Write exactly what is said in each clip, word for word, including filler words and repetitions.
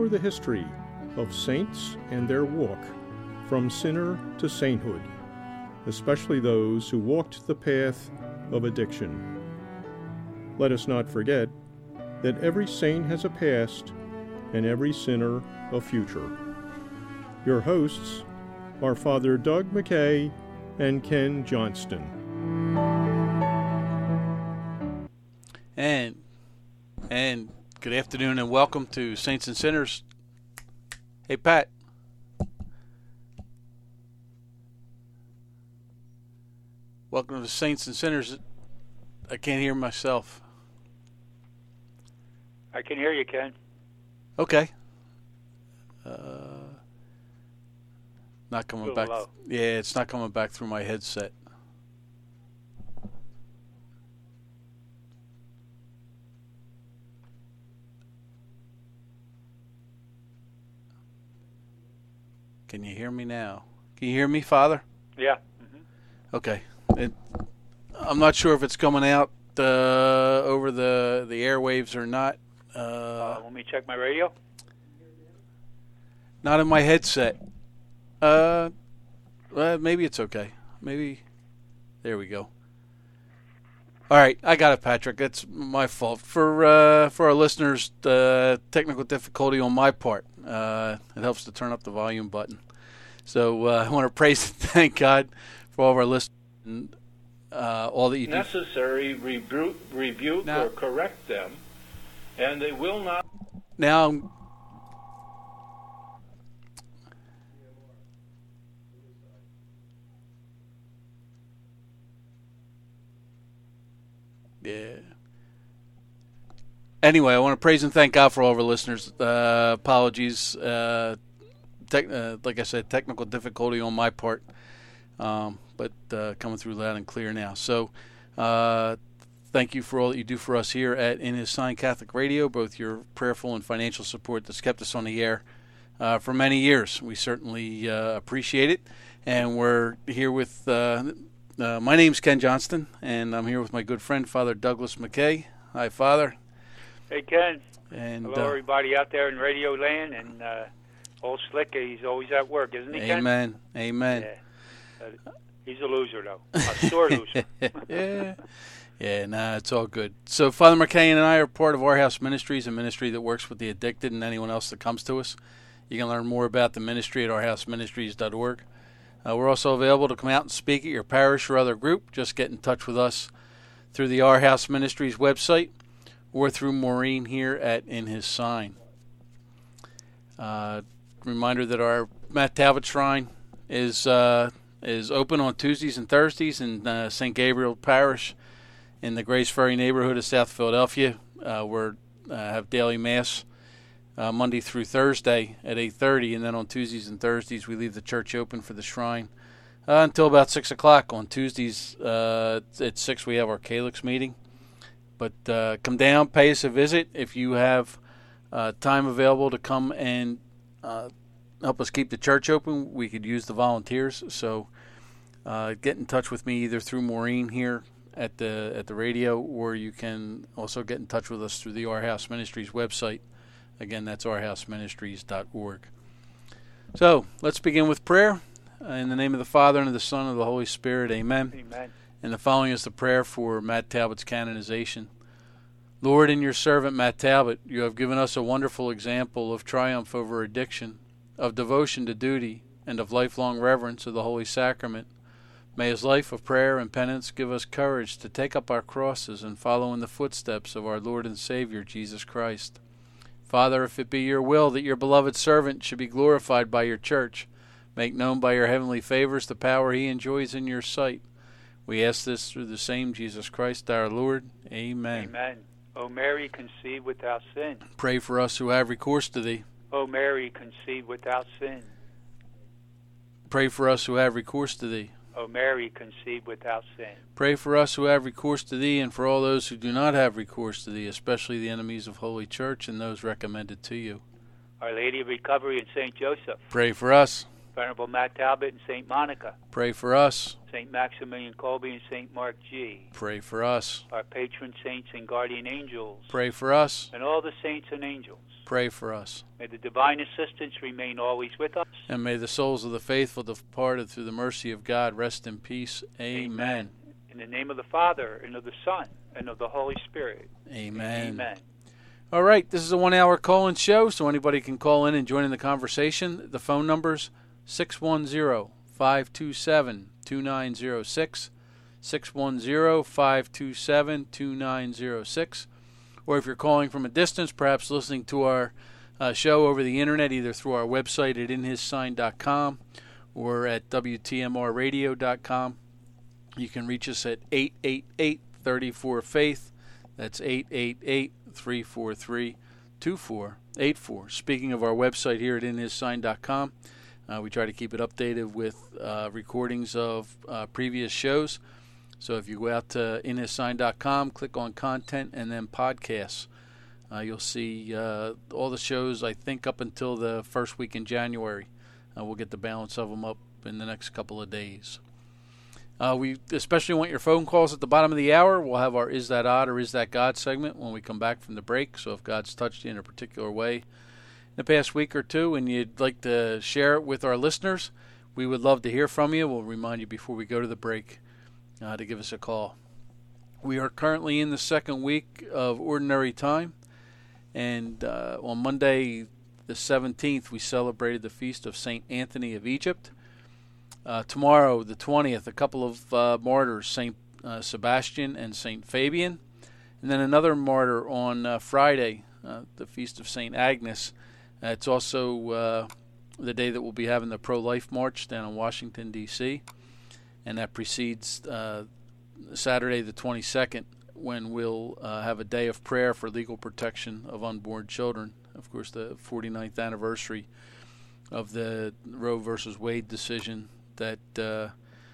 explore the history of saints and their walk from sinner to sainthood, especially those who walked the path of addiction. Let us not forget that every saint has a past and every sinner a future. Your hosts are Father Doug McKay and Ken Johnston. And and good afternoon and welcome to Saints and Sinners. Hey, Pat. Welcome to Saints and Sinners. I can't hear myself. I can hear you, Ken. Okay. Uh, not coming back. Low. Yeah, it's not coming back through my headset. Can you hear me now? Can you hear me, Father? Yeah. Mm-hmm. Okay. It, I'm not sure if it's coming out uh, over the the airwaves or not. Uh, Uh, let me check my radio. not in my headset. Uh, well, maybe it's okay. Maybe. There we go. All right, I got it, Patrick. It's my fault. For uh, for our listeners, uh, technical difficulty on my part. Uh, it helps to turn up the volume button. So uh, I want to praise and thank God for all of our listeners and uh, all that you do. Necessary rebuke, rebuke Now- or correct them, and they will not. Now, I'm- yeah. Anyway, I want to praise and thank God for all of our listeners. Uh, apologies, uh, tech, uh, like I said, technical difficulty on my part, um, but uh, coming through loud and clear now. So, uh, thank you for all that you do for us here at In His Sign Catholic Radio, both your prayerful and financial support that's kept us on the air uh, for many years. We certainly uh, appreciate it, and we're here with. Uh, uh, my name's Ken Johnston, and I'm here with my good friend Father Douglas McKay. Hi, Father. Hey, Ken. And Hello, uh, everybody out there in radio land. And uh, old Slick, he's always at work, isn't he, Ken? Amen. Amen. Yeah. Uh, he's a loser, though. A sore loser. yeah. Yeah, nah, it's all good. So Father McKay and I are part of Our House Ministries, a ministry that works with the addicted and anyone else that comes to us. You can learn more about the ministry at our house ministries dot org. Uh, we're also available to come out and speak at your parish or other group. Just get in touch with us through the Our House Ministries website or through Maureen here at In His Sign. Uh, reminder that our Matt Talbot Shrine is uh, is open on Tuesdays and Thursdays in uh, Saint Gabriel Parish in the Grace Ferry neighborhood of South Philadelphia. Uh, we uh, have daily Mass uh, Monday through Thursday at eight thirty, and then on Tuesdays and Thursdays we leave the church open for the shrine uh, until about six o'clock. On Tuesdays uh, at six we have our Calyx meeting. But uh, come down, pay us a visit. If you have uh, time available to come and uh, help us keep the church open, we could use the volunteers. So uh, get in touch with me either through Maureen here at the at the radio, or you can also get in touch with us through the Our House Ministries website. Again, that's our house ministries dot org. So let's begin with prayer. Uh, in the name of the Father, and of the Son, and of the Holy Spirit, amen. Amen. And the following is the prayer for Matt Talbot's canonization. Lord, in your servant Matt Talbot, you have given us a wonderful example of triumph over addiction, of devotion to duty, and of lifelong reverence of the Holy Sacrament. May his life of prayer and penance give us courage to take up our crosses and follow in the footsteps of our Lord and Savior, Jesus Christ. Father, if it be your will that your beloved servant should be glorified by your church, make known by your heavenly favors the power he enjoys in your sight. We ask this through the same Jesus Christ our Lord. Amen. Amen. O Mary, conceived without sin. Pray for us who have recourse to thee. O Mary, conceived without sin. Pray for us who have recourse to thee. O Mary, conceived without sin. Pray for us who have recourse to thee, and for all those who do not have recourse to thee, especially the enemies of Holy Church and those recommended to you. Our Lady of Recovery and Saint Joseph. Pray for us. Venerable Matt Talbot and Saint Monica. Pray for us. Saint Maximilian Kolbe and Saint Mark G. Pray for us. Our patron saints and guardian angels. Pray for us. And all the saints and angels. pray for us. May the divine assistance remain always with us. And may the souls of the faithful departed through the mercy of God rest in peace. Amen. Amen. In the name of the Father, and of the Son, and of the Holy Spirit. Amen. Amen. All right, this is a one-hour call-in show, so anybody can call in and join in the conversation. The phone number's six one zero, five two seven, two nine zero six, six one zero, five two seven, two nine zero six. Or if you're calling from a distance, perhaps listening to our uh, show over the internet, either through our website at in his sign dot com or at w t m r radio dot com, you can reach us at eight eight eight, three four, faith. That's eight eight eight, three four three, two four eight four. Speaking of our website here at in his sign dot com, uh, we try to keep it updated with uh, recordings of uh, previous shows. So if you go out to in his sign dot com, click on content and then podcasts, uh, you'll see uh, all the shows, I think, up until the first week in January. Uh, we'll get the balance of them up in the next couple of days. Uh, we especially want your phone calls at the bottom of the hour. We'll have our Is That Odd or Is That God segment when we come back from the break. So if God's touched you in a particular way in the past week or two and you'd like to share it with our listeners, we would love to hear from you. We'll remind you before we go to the break uh, to give us a call. We are currently in the second week of Ordinary Time. And uh, on Monday the seventeenth, we celebrated the feast of Saint Anthony of Egypt. Uh, tomorrow, the twentieth, a couple of uh, martyrs, Saint uh, Sebastian and Saint Fabian. And then another martyr on uh, Friday, uh, the Feast of Saint Agnes. Uh, it's also uh, the day that we'll be having the pro-life march down in Washington, D C And that precedes uh, Saturday the twenty-second, when we'll uh, have a day of prayer for legal protection of unborn children. Of course, the forty-ninth anniversary of the Roe versus Wade decision that uh,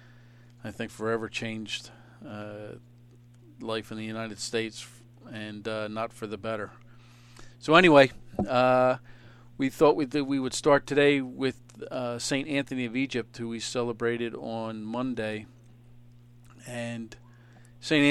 I think forever changed uh, life in the United States, and uh, not for the better. So anyway, uh, we thought we, that we would start today with uh, Saint Anthony of Egypt, who we celebrated on Monday. And Saint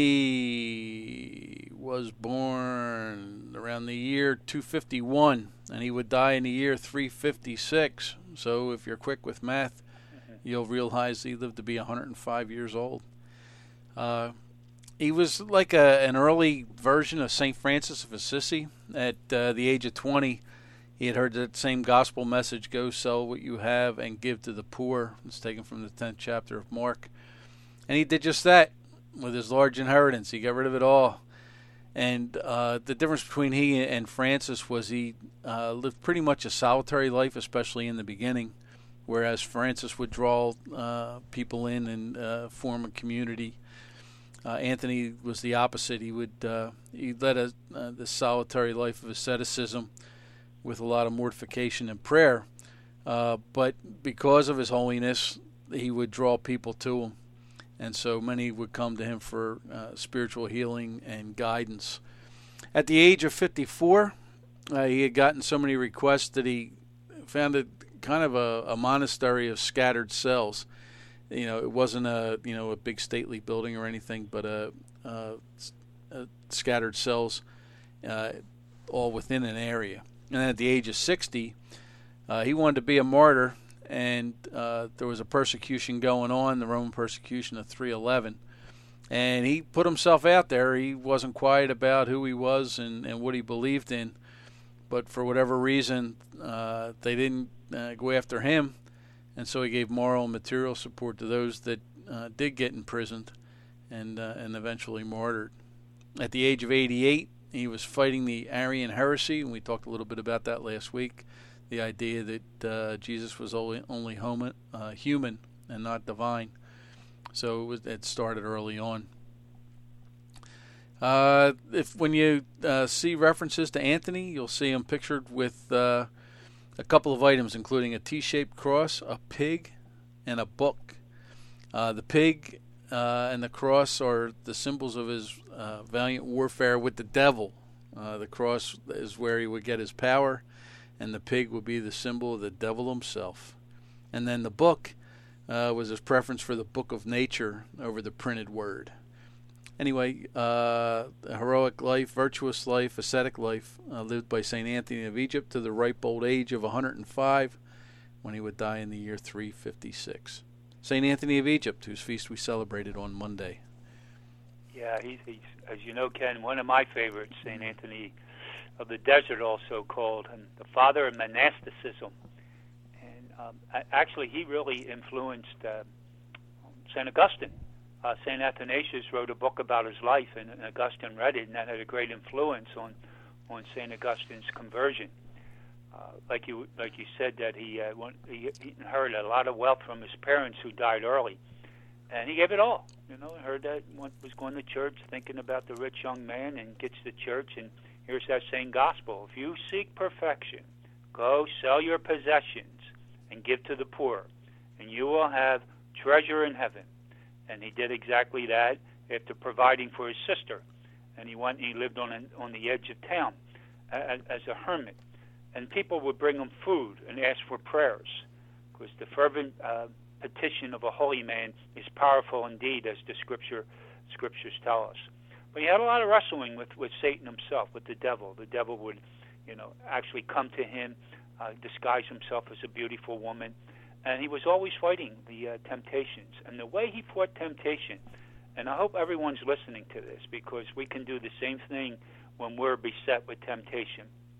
Anthony was born around the year two fifty-one, and he would die in the year three fifty-six. So if you're quick with math, you'll realize he lived to be one hundred five years old. Uh, he was like a, an early version of Saint Francis of Assisi. At uh, the age of twenty, he had heard that same gospel message, go sell what you have and give to the poor. It's taken from the tenth chapter of Mark. And he did just that with his large inheritance. He got rid of it all. And uh, the difference between he and Francis was he uh, lived pretty much a solitary life, especially in the beginning. Whereas Francis would draw uh, people in and uh, form a community, uh, Anthony was the opposite. He would uh, he led a uh, this solitary life of asceticism with a lot of mortification and prayer. Uh, but because of his holiness, he would draw people to him, and so many would come to him for uh, spiritual healing and guidance. At the age of fifty-four, uh, he had gotten so many requests that he founded kind of a, a monastery of scattered cells. You know, it wasn't a you know a big stately building or anything, but a, a, a scattered cells, uh, all within an area. And then at the age of sixty, uh, he wanted to be a martyr, and uh, there was a persecution going on, the Roman persecution of three eleven, and he put himself out there. He wasn't quiet about who he was and, and what he believed in, but for whatever reason, uh, they didn't Uh, go after him, and so he gave moral and material support to those that uh, did get imprisoned and uh, and eventually martyred. At the age of eighty-eight, he was fighting the Arian heresy, and we talked a little bit about that last week, the idea that uh, Jesus was only, only homo, uh, human and not divine. So it, was, it started early on. Uh, if when you uh, see references to Anthony, you'll see him pictured with uh, a couple of items, including a T-shaped cross, a pig, and a book. Uh, the pig uh, and the cross are the symbols of his uh, valiant warfare with the devil. Uh, the cross is where he would get his power, and the pig would be the symbol of the devil himself. And then the book uh, was his preference for the book of nature over the printed word. Anyway, uh, a heroic life, virtuous life, ascetic life, uh, lived by Saint Anthony of Egypt to the ripe old age of one hundred five, when he would die in the year three fifty-six. Saint Anthony of Egypt, whose feast we celebrated on Monday. Yeah, he's, he's, as you know, Ken, one of my favorites, Saint Anthony of the Desert, also called, and the father of monasticism. And um, actually, he really influenced uh, Saint Augustine. Uh, Saint Athanasius wrote a book about his life, and, and Augustine read it, and that had a great influence on, on Saint Augustine's conversion. Uh, like you like you said, that he, uh, went, he he inherited a lot of wealth from his parents who died early, and he gave it all. You know, heard that went, was going to church, thinking about the rich young man, and gets to church, and here's that same gospel: if you seek perfection, go sell your possessions and give to the poor, and you will have treasure in heaven. And he did exactly that after providing for his sister. And he went and he lived on an, on the edge of town as, as a hermit. And people would bring him food and ask for prayers, because the fervent uh, petition of a holy man is powerful indeed, as the scripture scriptures tell us. But he had a lot of wrestling with, with Satan himself, with the devil. The devil would, you know, actually come to him, uh, disguise himself as a beautiful woman. And he was always fighting the uh, temptations. And the way he fought temptation, and I hope everyone's listening to this, because we can do the same thing when we're beset with temptation.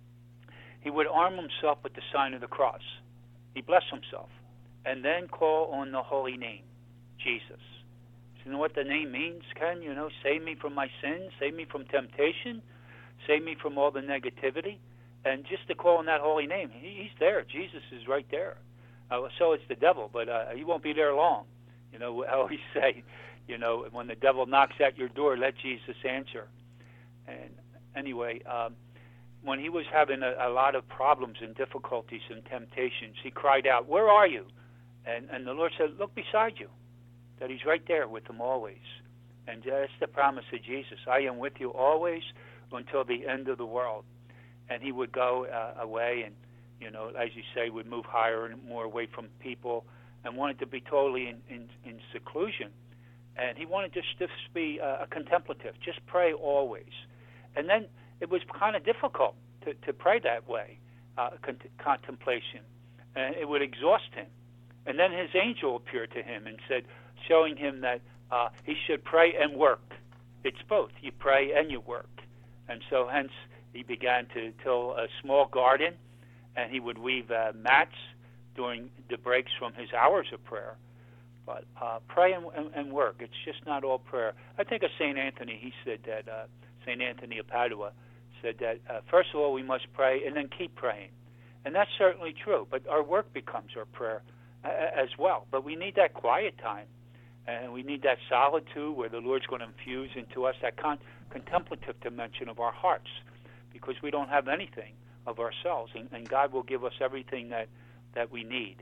He would arm himself with the sign of the cross. He blessed himself. And then call on the holy name, Jesus. So you know what the name means, Ken? You know, save me from my sins, save me from temptation, save me from all the negativity. And just to call on that holy name, he, he's there. Jesus is right there. Uh, so it's the devil, but uh, he won't be there long. You know, I always say, you know, when the devil knocks at your door, let Jesus answer. And anyway, um, when he was having a, a lot of problems and difficulties and temptations, he cried out, "Where are you?" And, and the Lord said, "Look beside you," that he's right there with them always. And that's the promise of Jesus. I am with you always until the end of the world. And he would go uh, away and, you know, as you say, would move higher and more away from people, and wanted to be totally in, in, in seclusion. And he wanted just to be uh, a contemplative, just pray always. And then it was kind of difficult to, to pray that way, uh, con- contemplation. And it would exhaust him. And then his angel appeared to him and said, showing him that uh, he should pray and work. It's both. You pray and you work. And so hence he began to till a small garden, and he would weave uh, mats during the breaks from his hours of prayer. But uh, pray and, and, and work. It's just not all prayer. I think of Saint Anthony. He said that, uh, Saint Anthony of Padua said that, uh, first of all, we must pray and then keep praying. And that's certainly true. But our work becomes our prayer uh, as well. But we need that quiet time. And we need that solitude where the Lord's going to infuse into us that con- contemplative dimension of our hearts, because we don't have anything of ourselves, and, and God will give us everything that, that we need.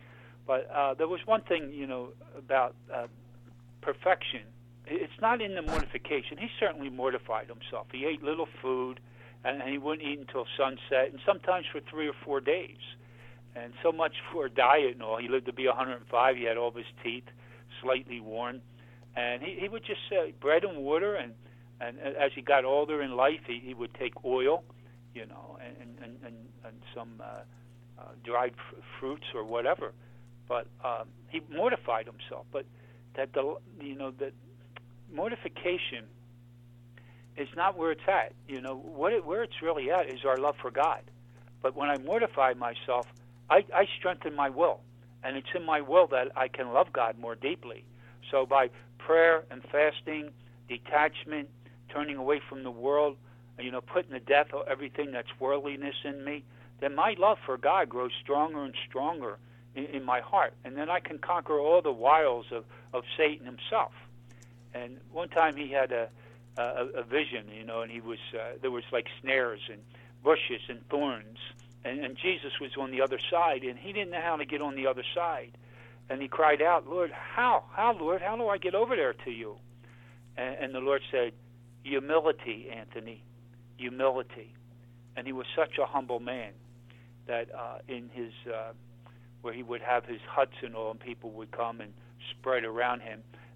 But uh, there was one thing, you know, about uh, perfection. It's not in the mortification. He certainly mortified himself. He ate little food, and he wouldn't eat until sunset, and sometimes for three or four days. And so much for diet and all. He lived to be one hundred five. He had all of his teeth slightly worn. And he, he would just say bread and water, and, and as he got older in life, he, he would take oil, you know, and, and, and, and some uh, uh, dried f- fruits or whatever. But um, he mortified himself. But that the you know that mortification is not where it's at. You know what it, where it's really at is our love for God. But when I mortify myself, I, I strengthen my will, and it's in my will that I can love God more deeply. So by prayer and fasting, detachment, turning away from the world, you know, putting to death everything that's worldliness in me, then my love for God grows stronger and stronger in, in my heart. And then I can conquer all the wiles of, of Satan himself. And one time he had a, a, a vision, you know, and he was uh, there was like snares and bushes and thorns, and, and Jesus was on the other side, and he didn't know how to get on the other side. And he cried out, "Lord, how? How, Lord? How do I get over there to you?" And, and the Lord said, "Humility, Anthony, humility." And he was such a humble man that uh, in his, uh, where he would have his huts and all, and people would come and spread around him,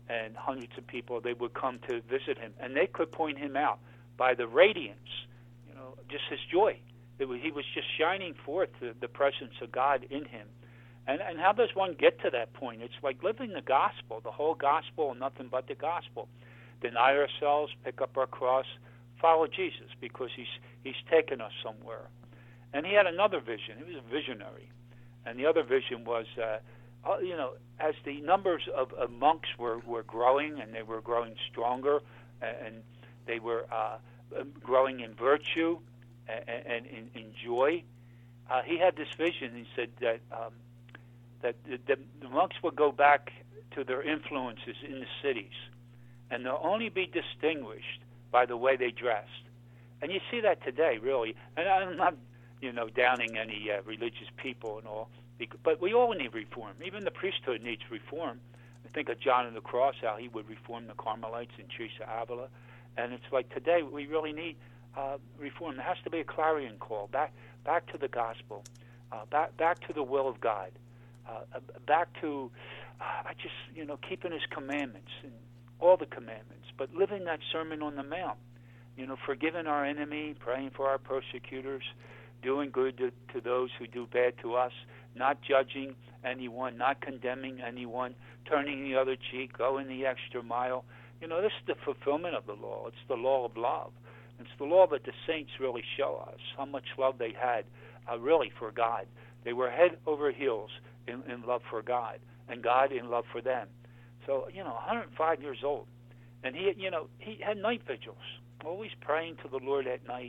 and hundreds of people, they would come to visit him, and they could point him out by the radiance, you know, just his joy. It was, he was just shining forth the, the presence of God in him. And, and how does one get to that point? It's like living the gospel, the whole gospel and nothing but the gospel. Deny ourselves, pick up our cross, follow Jesus, because he's he's taken us somewhere. And he had another vision. He was a visionary. And the other vision was, uh, uh, you know, as the numbers of, of monks were, were growing, and they were growing stronger, and they were uh, growing in virtue and, and in, in joy, uh, he had this vision. He said that um, that the, the monks would go back to their influences in the cities, and they'll only be distinguished by the way they dressed. And you see that today, really. And I'm not, you know, downing any uh, religious people and all, but we all need reform. Even the priesthood needs reform. I think of John of the Cross, how he would reform the Carmelites and Teresa Avila. And it's like today we really need uh, reform. There has to be a clarion call, back back to the gospel, uh, back back to the will of God, uh, back to, uh, I just, you know, keeping his commandments and all the commandments, but living that Sermon on the Mount, you know, forgiving our enemy, praying for our persecutors, doing good to, to those who do bad to us, not judging anyone, not condemning anyone, turning the other cheek, going the extra mile. You know, this is the fulfillment of the law. It's the law of love. It's the law that the saints really show us, how much love they had uh, really for God. They were head over heels in, in love for God, and God in love for them. So, you know, one hundred five years old. And he, you know, he had night vigils, always praying to the Lord at night.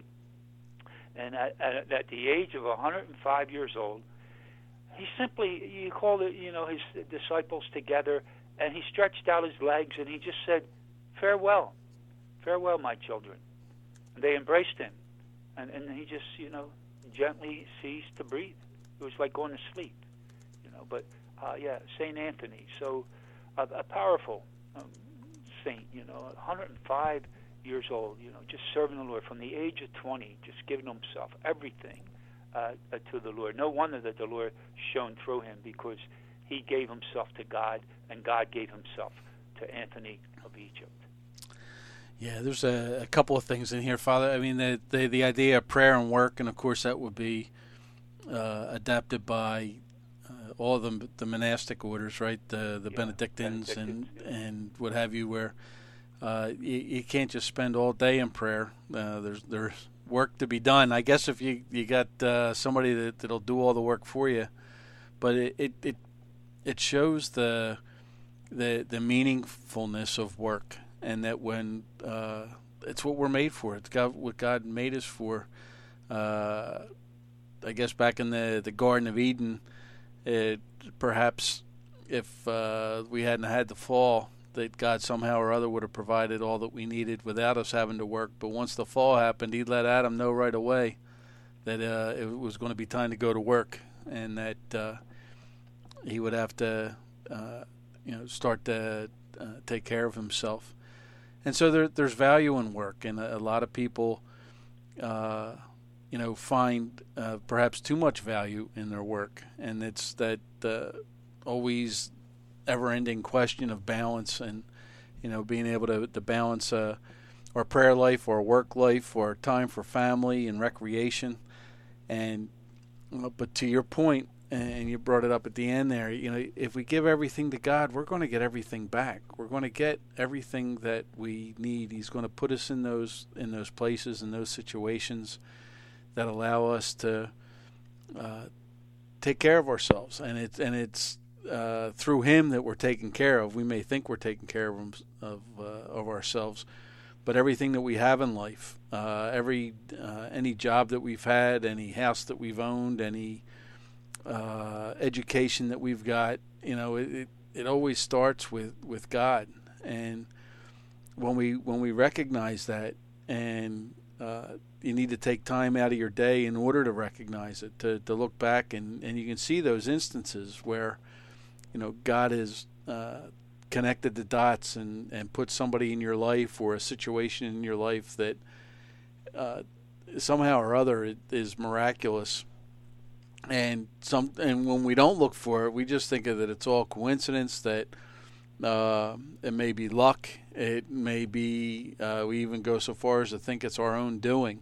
And at, at, at the age of one hundred five years old, he simply, you called it, you know, his disciples together, and he stretched out his legs, and he just said, farewell, farewell, my children. And they embraced him, and, and he just, you know, gently ceased to breathe. It was like going to sleep, you know. But, uh, yeah, Saint Anthony, so a, a powerful um, saint, you know, one hundred five years old, you know, just serving the Lord from the age of twenty, just giving himself everything uh, uh, to the Lord. No wonder that the Lord shone through him, because he gave himself to God, and God gave himself to Anthony of Egypt. Yeah, there's a, a couple of things in here, Father. I mean, the, the the idea of prayer and work, and of course that would be uh, adapted by uh, all the the monastic orders, right? The the yeah, Benedictines, Benedictines and yeah. and what have you, where uh, you, you can't just spend all day in prayer. Uh, there's there's work to be done. I guess if you you got uh, somebody that that'll do all the work for you, but it it it, it shows the the the meaningfulness of work. And that when uh, it's what we're made for, it's God, what God made us for. Uh, I guess back in the, the Garden of Eden, it, perhaps if uh, we hadn't had the fall, that God somehow or other would have provided all that we needed without us having to work. But once the fall happened, He let Adam know right away that uh, it was going to be time to go to work, and that uh, he would have to, uh, you know, start to uh, take care of himself. And so there, there's value in work, and a, a lot of people, uh, you know, find uh, perhaps too much value in their work, and it's that uh, always ever-ending question of balance, and you know, being able to, to balance uh, our prayer life, our work life, our time for family and recreation, and but to your point, and you brought it up at the end there, you know, if we give everything to God, we're going to get everything back. We're going to get everything that we need. He's going to put us in those in those places, in those situations that allow us to uh, take care of ourselves. And it's and it's uh, through Him that we're taken care of. We may think we're taking care of of, uh, of ourselves, but everything that we have in life, uh, every uh, any job that we've had, any house that we've owned, any Uh, education that we've got, you know, it, it it always starts with, with God, and when we when we recognize that, and uh, you need to take time out of your day in order to recognize it, to, to look back, and, and you can see those instances where, you know, God has uh, connected the dots and, and put somebody in your life or a situation in your life that uh, somehow or other is miraculous. And some, and when we don't look for it, we just think of that it's all coincidence, that Uh, it may be luck. It may be, uh, we even go so far as to think it's our own doing.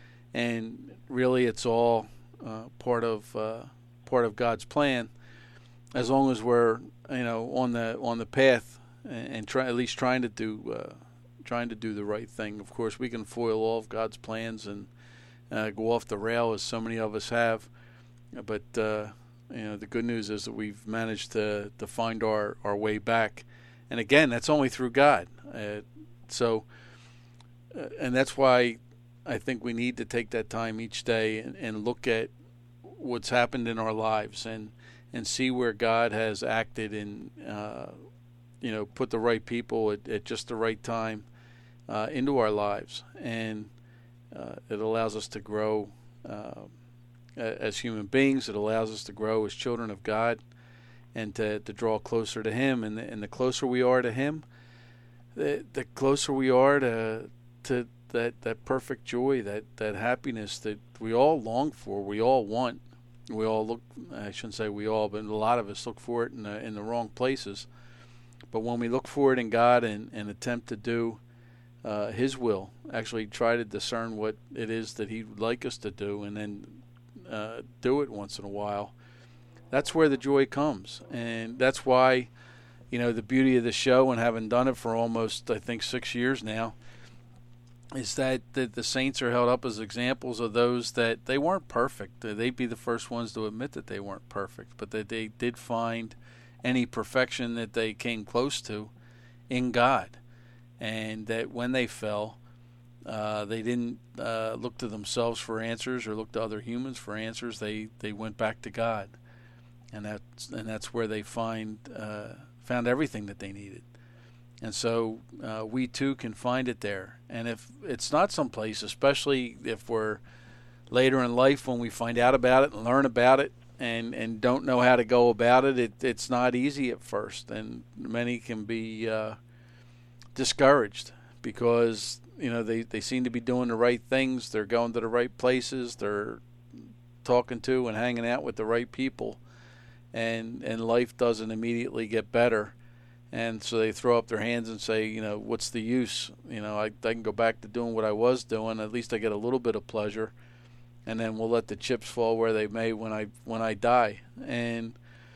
And really it's all uh, part of uh, part of God's plan, as long as we're, you know, on the on the path and, and try at least trying to do uh, trying to do the right thing. Of course, we can foil all of God's plans and uh, go off the rail, as so many of us have. But uh, you know, the good news is that we've managed to to find our, our way back, and again, that's only through God. Uh, so, uh, and that's why I think we need to take that time each day and, and look at what's happened in our lives and and see where God has acted and uh, you know, put the right people at, at just the right time uh, into our lives, and uh, it allows us to grow uh, as human beings. It allows us to grow as children of God and to, to draw closer to Him. And the, and the closer we are to Him, the, the closer we are to to that, that perfect joy, that, that happiness that we all long for, we all want. We all look, I shouldn't say we all, but a lot of us look for it in the, in the wrong places. But when we look for it in God and, and attempt to do uh, His will, actually try to discern what it is that He would like us to do, and then uh, do it once in a while, that's where the joy comes. And that's why, you know, the beauty of the show, and having done it for almost, I think, six years now, is that the, the saints are held up as examples of those that they weren't perfect. They'd be the first ones to admit that they weren't perfect, but that they did find any perfection that they came close to in God. And that when they fell, uh, they didn't uh, look to themselves for answers or look to other humans for answers. They, they went back to God. And that's, and that's where they find uh, found everything that they needed. And so uh, we too can find it there. And if it's not someplace, especially if we're later in life when we find out about it and learn about it and, and don't know how to go about it, it, it's not easy at first. And many can be uh, discouraged because, you know, they, they seem to be doing the right things. They're going to the right places. They're talking to and hanging out with the right people. And, and life doesn't immediately get better. And so they throw up their hands and say, you know, what's the use? You know, I, I can go back to doing what I was doing. At least I get a little bit of pleasure. And then we'll let the chips fall where they may when I when I die. And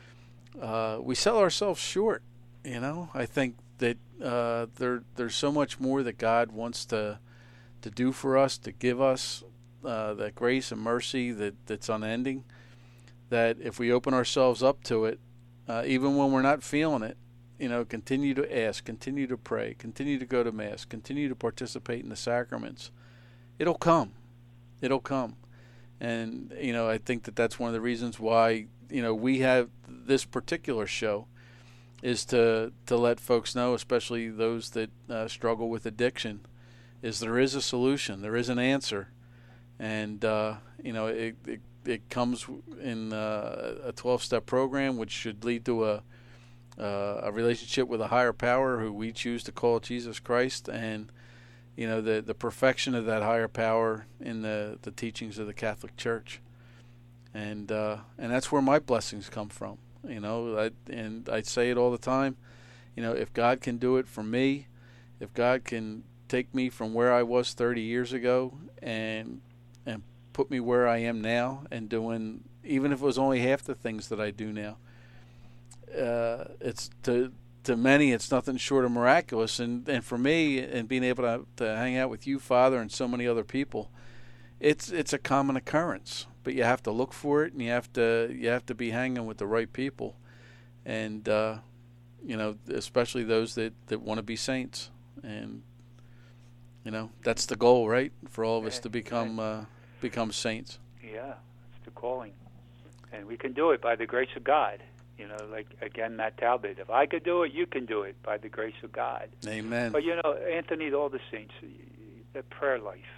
uh, we sell ourselves short, you know. I think that uh, there there's so much more that God wants to to do for us, to give us, uh, that grace and mercy that, that's unending, that if we open ourselves up to it, uh, even when we're not feeling it, you know, continue to ask, continue to pray, continue to go to Mass, continue to participate in the sacraments. It'll come. It'll come. And, you know, I think that that's one of the reasons why, you know, we have this particular show is to, to let folks know, especially those that uh, struggle with addiction, is there is a solution. There is an answer. And, uh, you know, it, it, it comes in uh, a twelve-step program, which should lead to a Uh, a relationship with a higher power who we choose to call Jesus Christ, and you know the the perfection of that higher power in the, the teachings of the Catholic Church, and uh, and that's where my blessings come from. You know, I, and I say it all the time. You know, if God can do it for me, if God can take me from where I was thirty years ago and and put me where I am now, and doing, even if it was only half the things that I do now. Uh, it's to to many, it's nothing short of miraculous, and, and for me, and being able to, to hang out with you, Father, and so many other people, it's it's a common occurrence. But you have to look for it, and you have to you have to be hanging with the right people, and uh, you know, especially those that, that want to be saints, and you know, that's the goal, right? For all of us to become uh, become saints. Yeah, it's the calling, and we can do it by the grace of God. You know, like, again, Matt Talbot, if I could do it, you can do it by the grace of God. Amen. But, you know, Anthony, all the saints, the prayer life.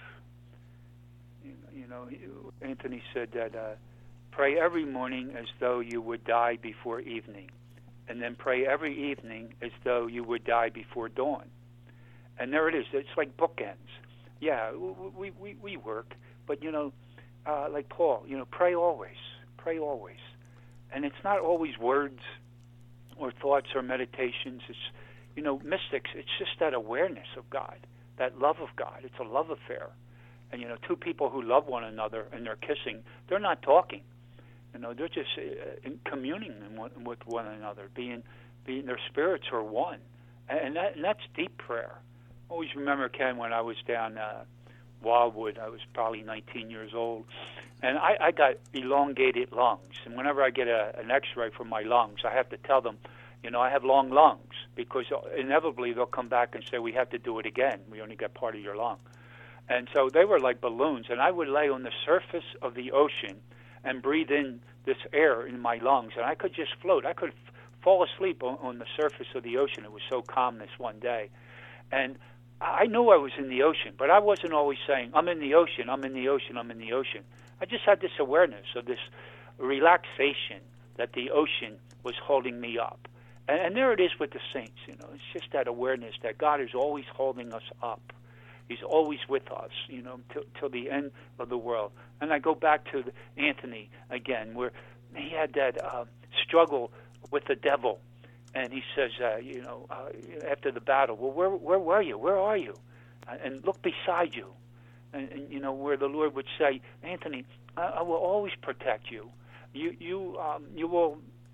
You know, Anthony said that uh, pray every morning as though you would die before evening, and then pray every evening as though you would die before dawn. And there it is. It's like bookends. Yeah, we, we, we work, but, you know, uh, like Paul, you know, pray always. Pray always. And it's not always words. or thoughts or meditations. It's, you know, mystics, it's just that awareness of God, that love of God. It's a love affair. And, you know, two people who love one another and they're kissing, they're not talking. You know, they're just uh, communing with one another, being, being their spirits are one. And, that, and that's deep prayer. I always remember, Ken, when I was down uh, Wildwood, I was probably nineteen years old, and I, I got elongated lungs. And whenever I get a, an x-ray for my lungs, I have to tell them, you know, I have long lungs, because inevitably they'll come back and say, we have to do it again. We only got part of your lung. And so they were like balloons, and I would lay on the surface of the ocean and breathe in this air in my lungs, and I could just float. I could f- fall asleep on, on the surface of the ocean. It was so calm this one day. And I knew I was in the ocean, but I wasn't always saying, I'm in the ocean, I'm in the ocean, I'm in the ocean. I just had this awareness of this relaxation that the ocean was holding me up. And, and there it is with the saints, you know. It's just that awareness that God is always holding us up. He's always with us, you know, till, till the end of the world. And I go back to the, Anthony again, where he had that uh, struggle with the devil. And he says, uh, you know, uh, after the battle, well, where where were you? Where are you? Uh, and look beside you. And, and, you know, where the Lord would say, Anthony, I, I will always protect you. You you um, you will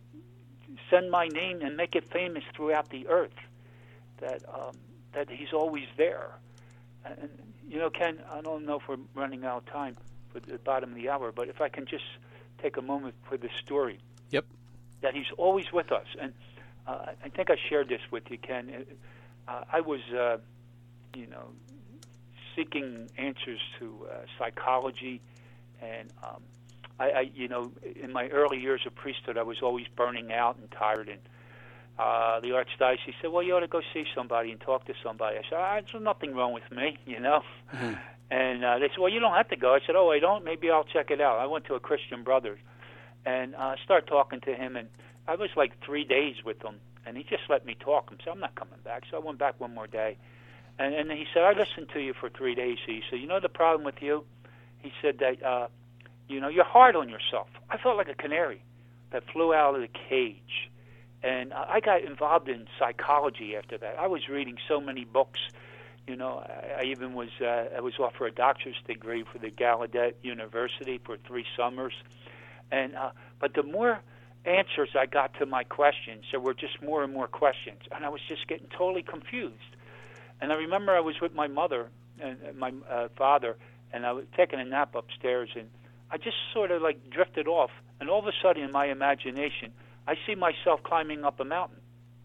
send my name and make it famous throughout the earth, that um, that he's always there. And, you know, Ken, I don't know if we're running out of time for the bottom of the hour, but if I can just take a moment for this story. Yep. That he's always with us. And uh, I think I shared this with you, Ken. Uh, I was, uh, you know, seeking answers to uh, psychology. And, um, I, I, you know, in my early years of priesthood, I was always burning out and tired. And Uh, the archdiocese said, well, you ought to go see somebody and talk to somebody. I said, ah, there's nothing wrong with me, you know. Mm-hmm. And uh, they said, well, you don't have to go. I said, oh, I don't? Maybe I'll check it out. I went to a Christian brother and I uh, started talking to him, and I was like three days with him, and he just let me talk. I said, I'm not coming back. So I went back one more day. And, and he said, I listened to you for three days. He said, you know the problem with you? He said that, uh, you know, you're hard on yourself. I felt like a canary that flew out of the cage. And I got involved in psychology after that. I was reading so many books. You know, I, I even was uh, I was offered a doctor's degree for the Gallaudet University for three summers. And uh, but the more answers I got to my questions, there were just more and more questions, and I was just getting totally confused. And I remember I was with my mother and my uh, father, and I was taking a nap upstairs, and I just sort of like drifted off. And all of a sudden, in my imagination, I see myself climbing up a mountain.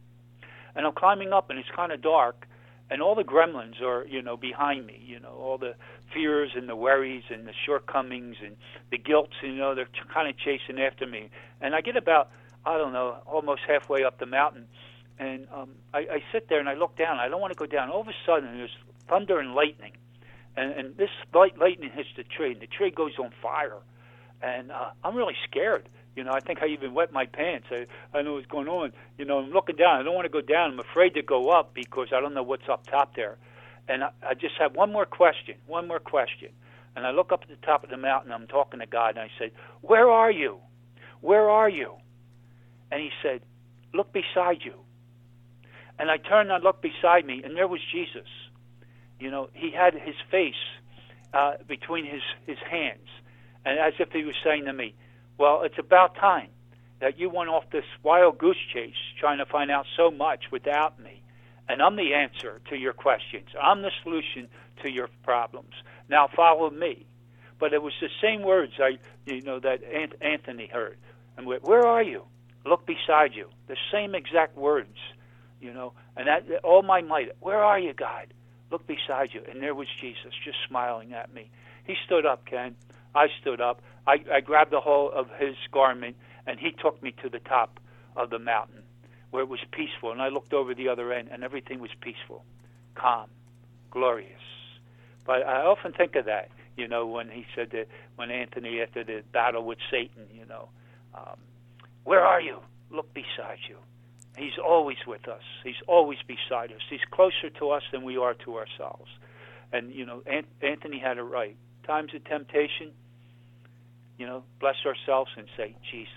And I'm climbing up, and it's kind of dark, and all the gremlins are, you know, behind me, you know, all the fears and the worries and the shortcomings and the guilts, you know, they're kind of chasing after me. And I get about, I don't know, almost halfway up the mountain, and um, I, I sit there and I look down. I don't want to go down. All of a sudden, there's thunder and lightning, and, and this light lightning hits the tree, and the tree goes on fire. And uh, I'm really scared. You know, I think I even wet my pants. I, I know what's going on. You know, I'm looking down. I don't want to go down. I'm afraid to go up because I don't know what's up top there. And I, I just have one more question, one more question. And I look up at the top of the mountain. I'm talking to God, and I said, where are you? Where are you? And he said, look beside you. And I turned and I looked beside me, and there was Jesus. You know, he had his face uh, between his, his hands, and as if he was saying to me, well, it's about time that you went off this wild goose chase trying to find out so much without me. And I'm the answer to your questions. I'm the solution to your problems. Now follow me. But it was the same words I, you know, that Anthony heard. And where are you? Look beside you. The same exact words, you know. And that, all my might. Where are you, God? Look beside you. And there was Jesus just smiling at me. He stood up, Ken. I stood up. I, I grabbed the whole of his garment, and he took me to the top of the mountain where it was peaceful. And I looked over the other end, and everything was peaceful, calm, glorious. But I often think of that, you know, when he said that, when Anthony, after the battle with Satan, you know, um, where are you? Look beside you. He's always with us. He's always beside us. He's closer to us than we are to ourselves. And, you know, Anthony had it right. Times of temptation, you know, bless ourselves and say, Jesus.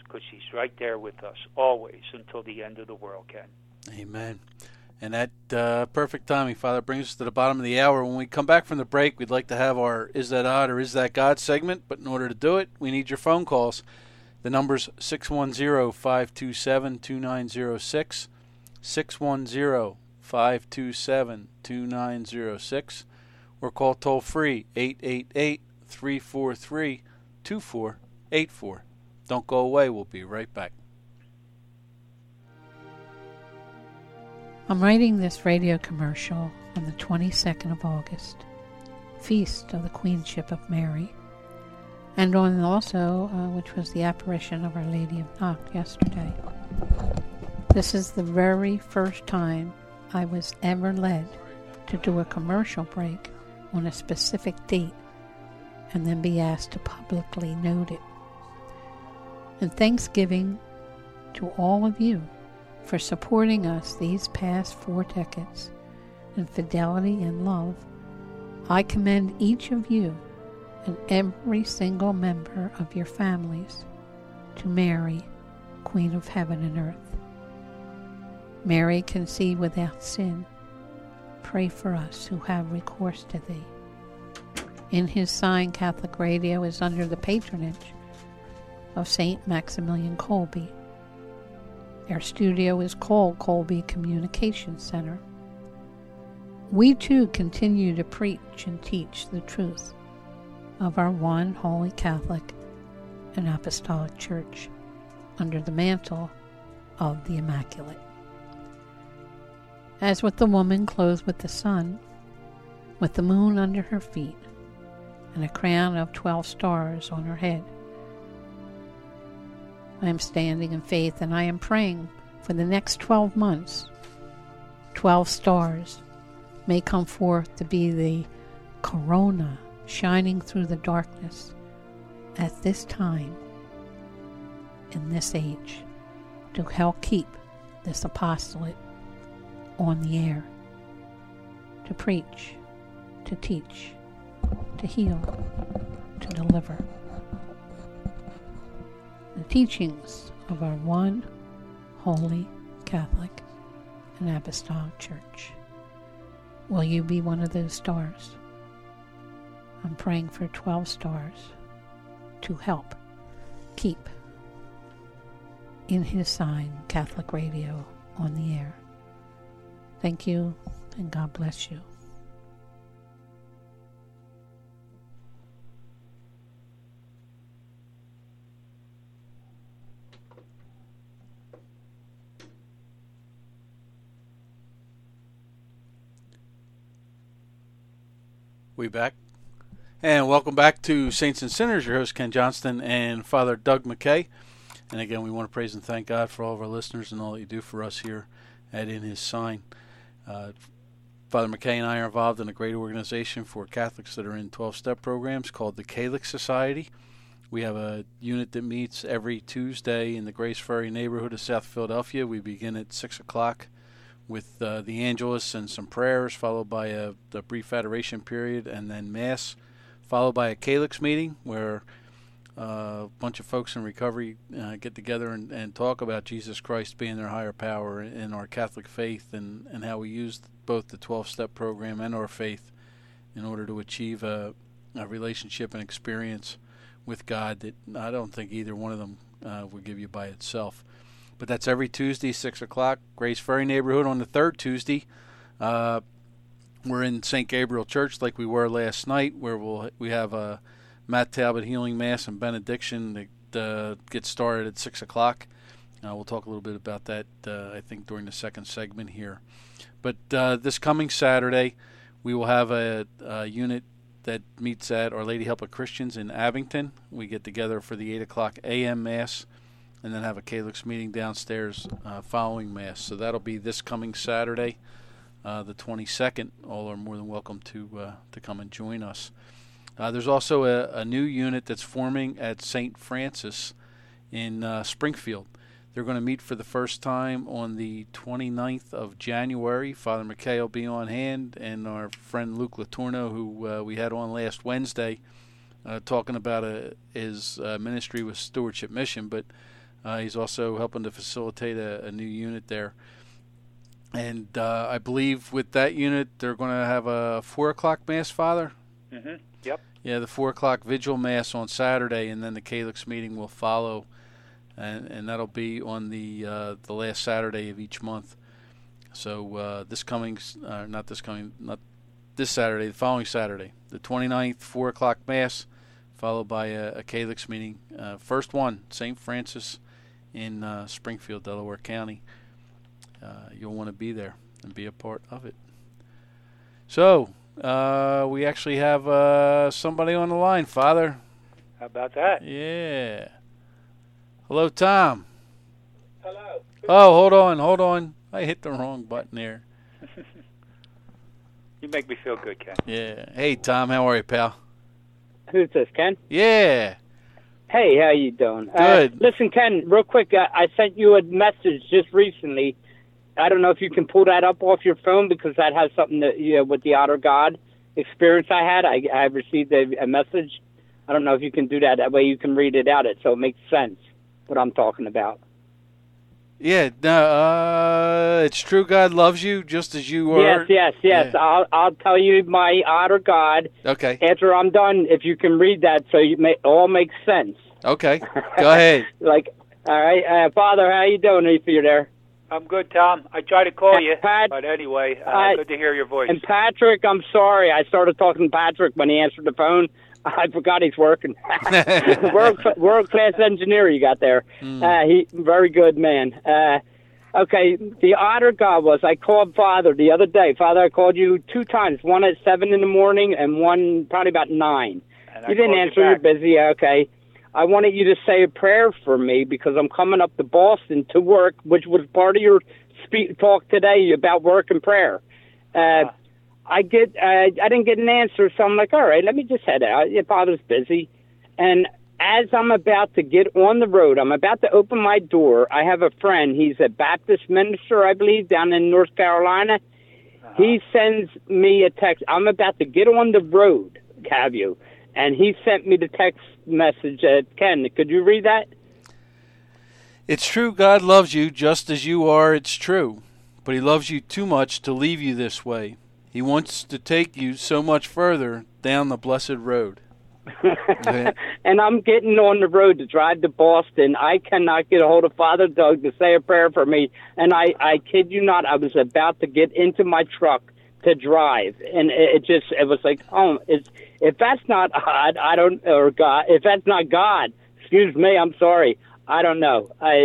because she's right there with us always until the end of the world, Ken. Amen. And that uh, perfect timing, Father, brings us to the bottom of the hour. When we come back from the break, we'd like to have our Is That Odd or Is That God segment, but in order to do it, we need your phone calls. The number's six one zero, five two seven, two nine zero six, six one zero, five two seven, two nine zero six, or call toll-free eight eight eight, three four three, two four eight four. Don't go away. We'll be right back. I'm writing this radio commercial on the twenty-second of August, Feast of the Queenship of Mary, and on also, uh, which was the apparition of Our Lady of Knock yesterday. This is the very first time I was ever led to do a commercial break on a specific date and then be asked to publicly note it. And thanksgiving to all of you for supporting us these past four decades in fidelity and love. I commend each of you and every single member of your families to Mary, Queen of Heaven and Earth. Mary, conceived without sin, pray for us who have recourse to thee. In his sign, Catholic Radio is under the patronage of Saint Maximilian Kolbe. Our studio is called Kolbe Communication Center. We too continue to preach and teach the truth of our one holy Catholic and Apostolic Church under the mantle of the Immaculate. As with the woman clothed with the sun, with the moon under her feet, and a crown of twelve stars on her head, I am standing in faith and I am praying for the next twelve months. Twelve stars may come forth to be the corona shining through the darkness at this time, in this age, to help keep this apostolate on the air, to preach, to teach, to heal, to deliver. The teachings of our one holy Catholic and Apostolic Church. Will you be one of those stars? I'm praying for twelve stars to help keep in his sign Catholic Radio on the air. Thank you, and God bless you. We back? And welcome back to Saints and Sinners. Your host, Ken Johnston, and Father Doug McKay. And again, we want to praise and thank God for all of our listeners and all that you do for us here at In His Sign. Uh, Father McKay and I are involved in a great organization for Catholics that are in twelve-step programs called the Catholic Society. We have a unit that meets every Tuesday in the Grace Ferry neighborhood of South Philadelphia. We begin at six o'clock with uh, the Angelus and some prayers, followed by a, a brief adoration period, and then Mass, followed by a Calyx meeting where uh, a bunch of folks in recovery uh, get together and, and talk about Jesus Christ being their higher power in our Catholic faith, and, and how we use both the twelve-step program and our faith in order to achieve a, a relationship and experience with God that I don't think either one of them uh, would give you by itself. But that's every Tuesday, six o'clock, Grace Ferry neighborhood. On the third Tuesday, uh, we're in Saint Gabriel Church like we were last night, where we'll we have a Matt Talbot healing mass and benediction that uh, gets started at six o'clock. Uh, we'll talk a little bit about that, uh, I think, during the second segment here. But uh, this coming Saturday, we will have a, a unit that meets at Our Lady Help of Christians in Abington. We get together for the eight o'clock a m Mass, and then have a Calyx meeting downstairs uh, following Mass. So that'll be this coming Saturday, uh, the twenty-second. All are more than welcome to uh, to come and join us. Uh, there's also a, a new unit that's forming at Saint Francis in uh, Springfield. They're going to meet for the first time on the twenty-ninth of January. Father McKay will be on hand, and our friend Luke Letourneau, who uh, we had on last Wednesday, uh, talking about uh, his uh, ministry with Stewardship Mission. But Uh, he's also helping to facilitate a, a new unit there. And uh, I believe with that unit, they're going to have a four o'clock Mass, Father? Mm-hmm. Yep. Yeah, the four o'clock Vigil Mass on Saturday, and then the Calyx meeting will follow. And, and that'll be on the uh, the last Saturday of each month. So uh, this coming, uh, not this coming, not this Saturday, the following Saturday, the twenty-ninth, four o'clock Mass, followed by a, a Calyx meeting. Uh, first one, Saint Francis in uh, Springfield, Delaware County. Uh, you'll want to be there and be a part of it. So, uh, we actually have uh, somebody on the line, Father. How about that? Yeah. Hello, Tom. Hello. Oh, hold on, hold on. I hit the wrong button there. You make me feel good, Ken. Yeah. Hey, Tom, how are you, pal? Who's this, Ken? Yeah. Hey, how you doing? Good. Uh, listen, Ken, real quick, uh, I sent you a message just recently. I don't know if you can pull that up off your phone because that has something to, you know, with the Outer God experience I had. I, I received a, a message. I don't know if you can do that. That way you can read it out, it so it makes sense what I'm talking about. Yeah, no, uh, it's true God loves you just as you are. Yes, yes, yes. Yeah. I'll I'll tell you my Outer God Okay, after I'm done. If you can read that, so you may all makes sense. okay. Go ahead. Like, all right, uh, Father, how you doing? If you're there. I'm good, Tom. I tried to call you, Pat- but anyway, uh, I- good to hear your voice. And Patrick, I'm sorry. I started talking to Patrick when he answered the phone. I forgot he's working. world, world class engineer you got there. Mm. Uh, he very good man. Uh, okay, the Otter God was. I called Father the other day. Father, I called you two times. One at seven in the morning, and one probably about nine. And I You didn't called answer. you You're back. busy. Okay. I wanted you to say a prayer for me because I'm coming up to Boston to work, which was part of your speak, talk today about work and prayer. Uh, Uh. I get, uh, I didn't get an answer, so I'm like, all right, let me just head out. Your father's busy, and as I'm about to get on the road, I'm about to open my door. I have a friend. He's a Baptist minister, I believe, down in North Carolina. Uh-huh. He sends me a text. I'm about to get on the road, have you? And he sent me the text message. Uh, Ken, could you read that? It's true God loves you just as you are, it's true. But he loves you too much to leave you this way. He wants to take you so much further down the blessed road. Okay. And I'm getting on the road to drive to Boston. I cannot get a hold of Father Doug to say a prayer for me. And I, I kid you not, I was about to get into my truck to drive. And it, it just, it was like, oh, it's, if that's not God, I don't, or God, if that's not God, excuse me, I'm sorry. I don't know. I,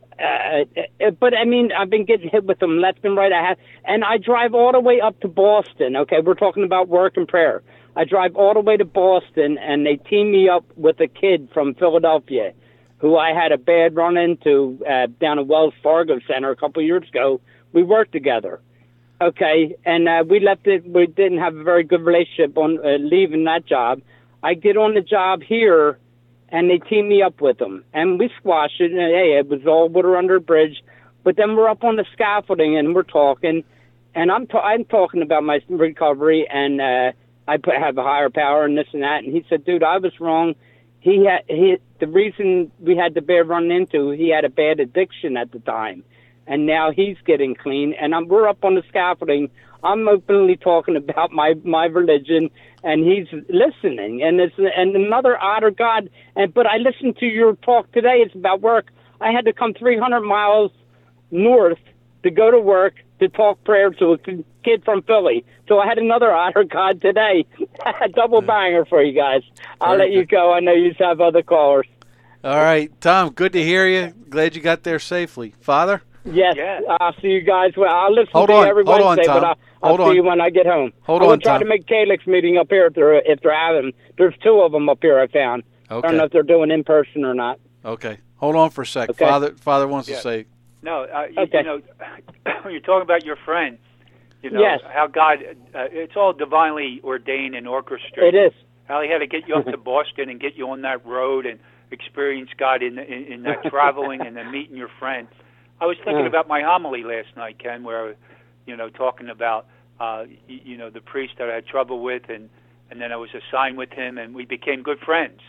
Uh, but I mean, I've been getting hit with them left and right. I have, and I drive all the way up to Boston. Okay, we're talking about work and prayer. I drive all the way to Boston, and they team me up with a kid from Philadelphia, who I had a bad run into uh, down at Wells Fargo Center a couple of years ago. We worked together. Okay, and uh, we left it. We didn't have a very good relationship on uh, leaving that job. I get on the job here. And they teamed me up with them. And we squashed it. And, hey, it was all water under a bridge. But then we're up on the scaffolding, and we're talking. And I'm ta- I'm talking about my recovery, and uh, I put, have a higher power and this and that. And he said, dude, I was wrong. He had he The reason we had the bear run into, he had a bad addiction at the time. And now he's getting clean. And I'm, we're up on the scaffolding. I'm openly talking about my, my religion, and he's listening. And it's and another Otter God. And but I listened to your talk today. It's about work. I had to come three hundred miles north to go to work to talk prayer to a kid from Philly. So I had another Otter God today. Double banger for you guys. I'll Very let you good. go. I know you have other callers. All right, Tom, good to hear you. Glad you got there safely. Father? Yes, Yeah. I'll see you guys. Well, I'll listen Hold to on, you every hold on, Wednesday, Tom. but I'll, I'll Hold see on. you when I get home. Hold I will on, try Tom. to make Calyx meeting up here if they're, if they're having. There's two of them up here I found. I Okay. don't know if they're doing in person or not. Okay. Hold on for a sec. Okay. Father Father wants Yeah. to say, No, uh, you, Okay. you know, when you're talking about your friend, you know, Yes. how God, uh, it's all divinely ordained and orchestrated. It is. How he had to get you up to Boston and get you on that road and experience God in in, in that traveling and then meeting your friend. I was thinking Uh. about my homily last night, Ken, where I was, you know, talking about, uh, you, you know, the priest that I had trouble with, and and then I was assigned with him, and we became good friends.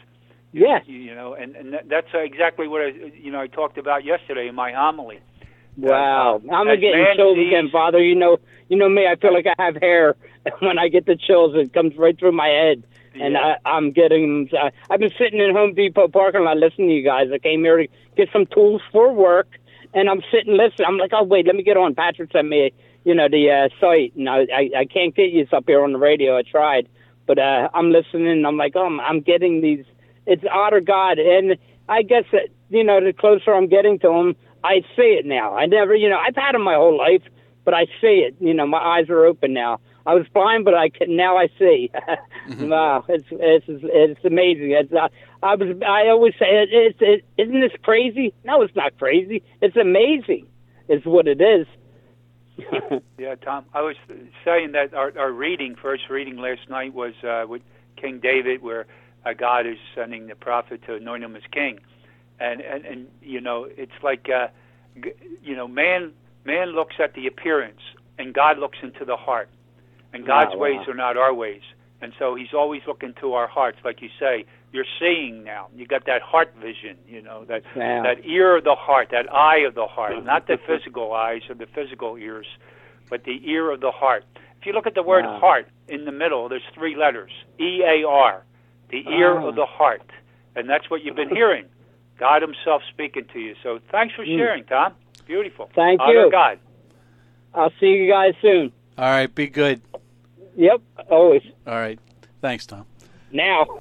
Yeah. You, you know, and, and that- that's exactly what I, you know, I talked about yesterday in my homily. Wow. Uh, I'm as getting man chills sees- again, Father. You know, you know me. I feel like I have hair. When I get the chills, it comes right through my head. And Yeah. I, I'm getting. Uh, I've been sitting in Home Depot parking lot listening to you guys. I came here to get some tools for work, and I'm sitting listening. I'm like, oh wait, let me get on. Patrick sent me, you know, the uh, site, and I, I I can't get you up here on the radio. I tried, but uh, I'm listening. And I'm like, oh, I'm, I'm getting these. It's honor God, and I guess that, you know, the closer I'm getting to Him, I see it now. I never, you know, I've had Him my whole life, but I see it. You know, my eyes are open now. I was blind, but I can now. I see. Mm-hmm. Wow, it's it's it's amazing. It's, uh, I was I always say, it, it, it, isn't this crazy? No, it's not crazy. It's amazing. It's what it is. Yeah, Tom, I was saying that our, our reading, first reading last night was uh, with King David, where uh, God is sending the prophet to anoint him as king. And, and, and you know, it's like, uh, g- you know, man man looks at the appearance, and God looks into the heart. And God's Wow, ways wow. are not our ways. And so he's always looking to our hearts. Like you say, you're seeing now. You got that heart vision, you know, that Yeah. that ear of the heart, that eye of the heart, not the physical eyes or the physical ears, but the ear of the heart. If you look at the word Wow. heart in the middle, there's three letters, E A R, the ear Ah. of the heart. And that's what you've been hearing, God himself speaking to you. So thanks for sharing, Tom. Beautiful. Thank Honor you. God. I'll see you guys soon. All right, be good. Yep, always. All right. Thanks, Tom. Now.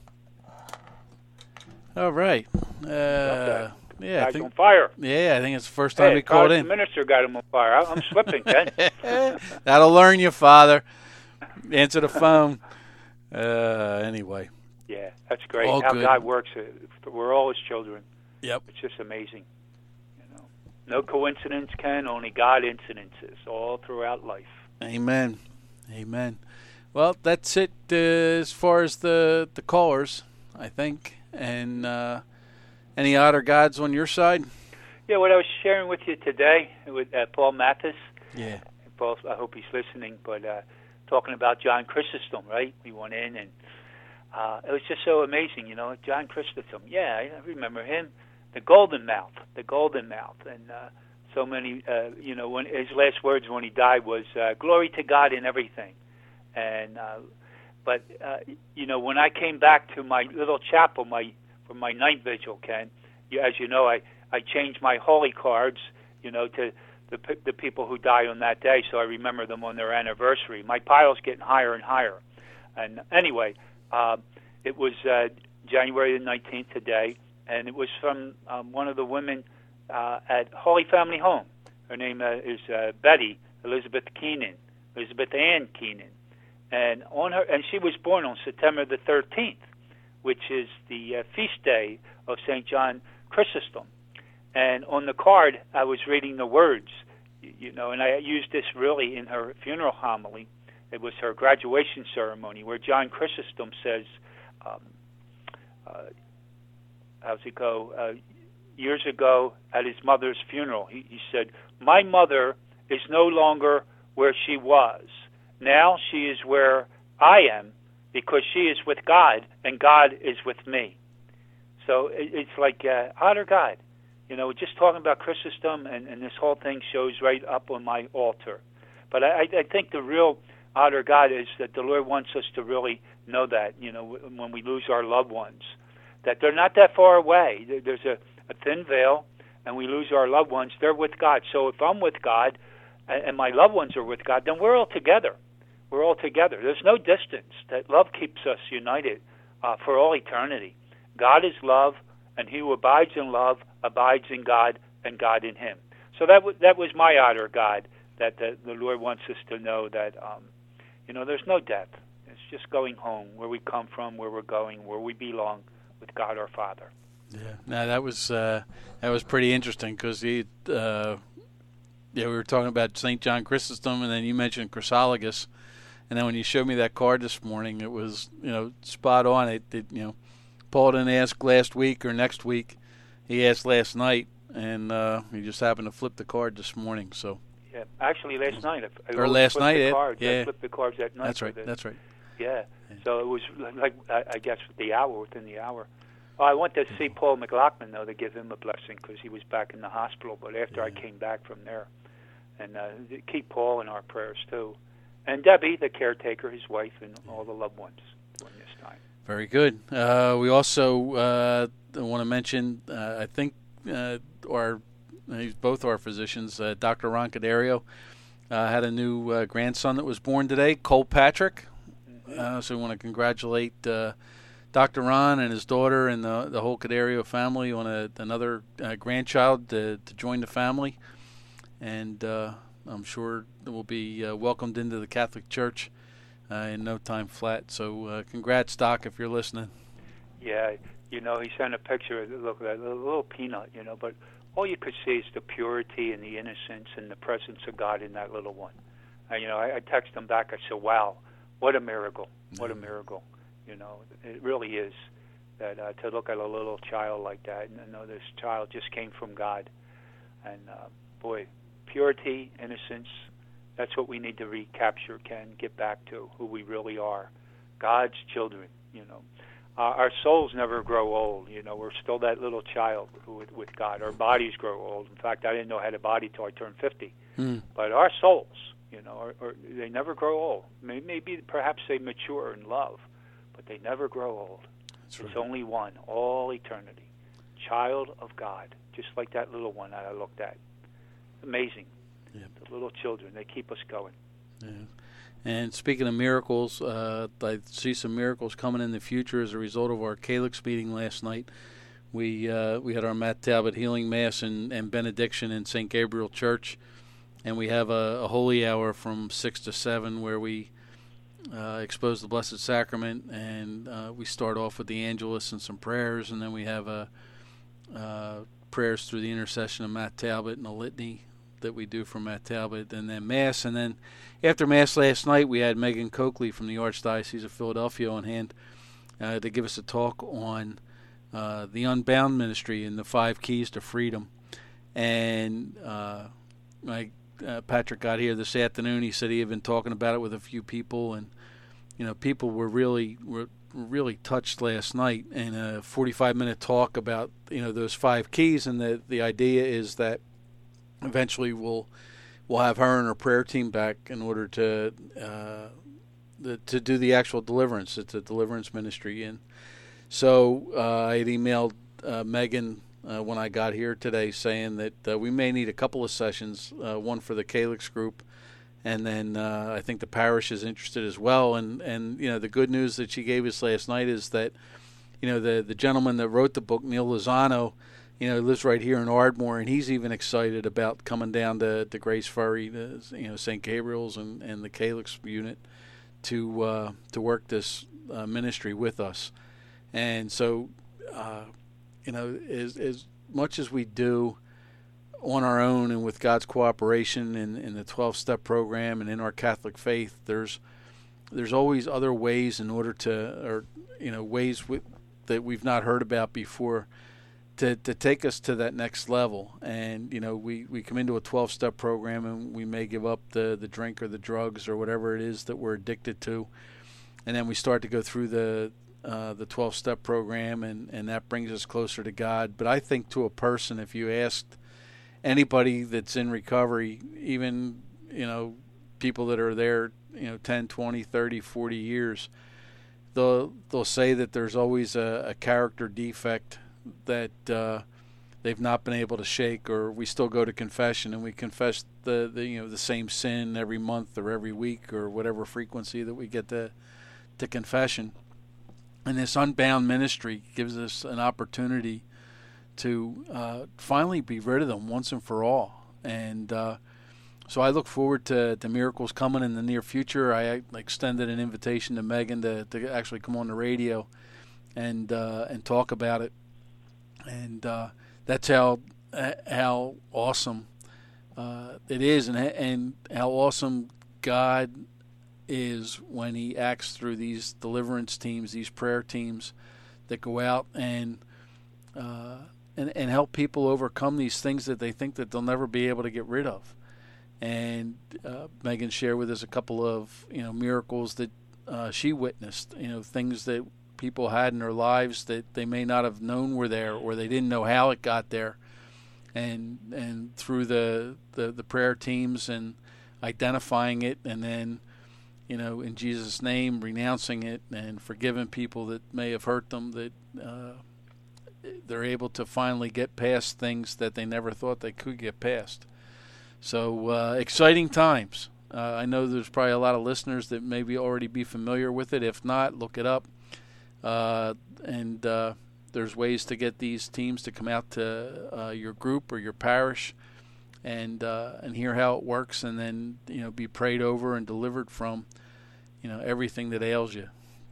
All right. Uh, yeah, I Guy's think, on fire. yeah, I think it's the first time Hey, he called the in. minister got him on fire. I- I'm slipping, Ken. That'll learn you, Father. Answer the phone. Uh, anyway. Yeah, that's great. All How good. God works. uh, We're all his children. Yep. It's just amazing. You know, no coincidence, Ken. Only God incidences all throughout life. Amen. Amen. Well, that's it uh, as far as the, the callers, I think. And uh, any otter gods on your side? Yeah, what I was sharing with you today with uh, Paul Mathis. Yeah. Paul, I hope he's listening. But uh, talking about John Chrysostom, right? We went in and uh, it was just so amazing, you know. John Chrysostom. Yeah, I remember him. The Golden Mouth. The Golden Mouth. And uh, so many, uh, you know, when his last words when he died was, uh, glory to God in everything. And uh, but uh, you know, when I came back to my little chapel, my for my night vigil, Ken, you, as you know, I I changed my holy cards, you know, to the pe- the people who died on that day, so I remember them on their anniversary. My pile's getting higher and higher. And anyway, uh, it was uh, January the nineteenth today, and it was from um, one of the women uh, at Holy Family Home. Her name uh, is uh, Betty Elizabeth Keenan, Elizabeth Ann Keenan. And on her, and she was born on September the thirteenth, which is the uh, feast day of Saint John Chrysostom. And on the card, I was reading the words, you, you know, and I used this really in her funeral homily. It was her graduation ceremony, where John Chrysostom says, um, uh, how's it go? Uh, years ago, at his mother's funeral, he, he said, "My mother is no longer where she was. Now she is where I am, because she is with God, and God is with me." So it, it's like uh, honor God. You know, just talking about Chrysostom, and, and this whole thing shows right up on my altar. But I, I think the real honor God is that the Lord wants us to really know that, you know, when we lose our loved ones, that they're not that far away. There's a, a thin veil, and we lose our loved ones. They're with God. So if I'm with God, and my loved ones are with God, then we're all together. We're all together. There's no distance. That love keeps us united uh, for all eternity. God is love, and he who abides in love abides in God, and God in him. So that w- that was my honor, God, that the, the Lord wants us to know that, um, you know, there's no death. It's just going home, where we come from, where we're going, where we belong with God our Father. Yeah. Now that was uh, that was pretty interesting because he. Uh, yeah, we were talking about Saint John Chrysostom, and then you mentioned Chrysologus. And then when you showed me that card this morning, it was, you know, spot on. It, it you know, Paul didn't ask last week or next week. He asked last night, and uh, he just happened to flip the card this morning. So. Yeah, actually last night. I, I Or always last flip night, the yeah. cards. yeah. I flipped the cards at night. That's for right. the- That's right. Yeah. So it was like, I, I guess, the hour, within the hour. Well, I went to see Paul McLaughlin, though, to give him a blessing because he was back in the hospital. But after yeah. I came back from there, and uh, keep Paul in our prayers, too. And Debbie, the caretaker, his wife, and all the loved ones during this time. Very good. Uh, we also uh, want to mention, uh, I think, uh, our both our physicians, uh, Doctor Ron Cadario, uh, had a new uh, grandson that was born today, Cole Patrick. Mm-hmm. Uh, so we want to congratulate uh, Doctor Ron and his daughter and the, the whole Cadario family on a, another uh, grandchild to, to join the family. And uh, I'm sure it will be uh, welcomed into the Catholic Church uh, in no time flat. So uh, congrats, Doc, if you're listening. Yeah, you know, he sent a picture of look, a little peanut, you know, but all you could see is the purity and the innocence and the presence of God in that little one. Uh, you know, I, I texted him back. I said, wow, what a miracle. What a miracle. You know, it really is that uh, to look at a little child like that and know this child just came from God. And, uh, boy, purity, innocence, that's what we need to recapture, Ken, get back to who we really are, God's children, you know. Uh, our souls never grow old, you know. We're still that little child with, with God. Our bodies grow old. In fact, I didn't know I had a body till I turned fifty. Mm. But our souls, you know, are, are, they never grow old. Maybe, maybe perhaps they mature in love, but they never grow old. That's it's right. Only one, all eternity. Child of God, just like that little one that I looked at. Amazing. Yeah. The little children, they keep us going. Yeah. And speaking of miracles, uh, I see some miracles coming in the future as a result of our Calyx meeting last night. We uh, we had our Matt Talbot healing mass and, and benediction in Saint Gabriel Church, and we have a, a holy hour from six to seven where we uh, expose the Blessed Sacrament, and uh, we start off with the Angelus and some prayers, and then we have a uh, prayers through the intercession of Matt Talbot and a litany that we do for Matt Talbot, and then Mass. And then after Mass last night, we had Megan Coakley from the Archdiocese of Philadelphia on hand uh, to give us a talk on uh, the Unbound ministry and the five keys to freedom. And uh, my, uh, Patrick got here this afternoon. He said he had been talking about it with a few people, and you know, people were really were really touched last night in a forty-five minute talk about you know those five keys. And the the idea is that eventually we'll we'll have her and her prayer team back in order to uh, the, to do the actual deliverance. It's a deliverance ministry, and so uh, I had emailed uh, Megan uh, when I got here today saying that uh, we may need a couple of sessions, uh, one for the Calyx group, and then uh, I think the parish is interested as well. And and you know the good news that she gave us last night is that you know the the gentleman that wrote the book, Neil Lozano, you know, lives right here in Ardmore, and he's even excited about coming down to, to Grace Ferry, to, you know, Saint Gabriel's and, and the Calyx unit to uh, to work this uh, ministry with us. And so, uh, you know, as, as much as we do on our own and with God's cooperation in, in the twelve-step program and in our Catholic faith, there's there's always other ways in order to, or, you know, ways w- that we've not heard about before, to to take us to that next level. And you know we, we come into a twelve-step program and we may give up the, the drink or the drugs or whatever it is that we're addicted to, and then we start to go through the uh, the twelve-step program, and, and that brings us closer to God. But I think to a person, if you asked anybody that's in recovery, even you know people that are there you know ten, twenty, thirty, forty years, they'll they'll say that there's always a, a character defect that uh, they've not been able to shake. Or we still go to confession and we confess the, the you know the same sin every month or every week or whatever frequency that we get to to confession. And this Unbound ministry gives us an opportunity to uh, finally be rid of them once and for all. And uh, so I look forward to, to miracles coming in the near future. I extended an invitation to Megan to, to actually come on the radio and uh, and talk about it. And uh, that's how how awesome uh, it is, and and how awesome God is when He acts through these deliverance teams, these prayer teams that go out and uh, and and help people overcome these things that they think that they'll never be able to get rid of. And uh, Megan shared with us a couple of you know miracles that uh, she witnessed, you know things that people had in their lives that they may not have known were there, or they didn't know how it got there. And and through the, the, the prayer teams and identifying it, and then, you know, in Jesus' name, renouncing it and forgiving people that may have hurt them, that uh, they're able to finally get past things that they never thought they could get past. So uh, exciting times. Uh, I know there's probably a lot of listeners that maybe already be familiar with it. If not, look it up. Uh, and uh, there's ways to get these teams to come out to uh, your group or your parish and uh, and hear how it works, and then, you know, be prayed over and delivered from, you know, everything that ails you.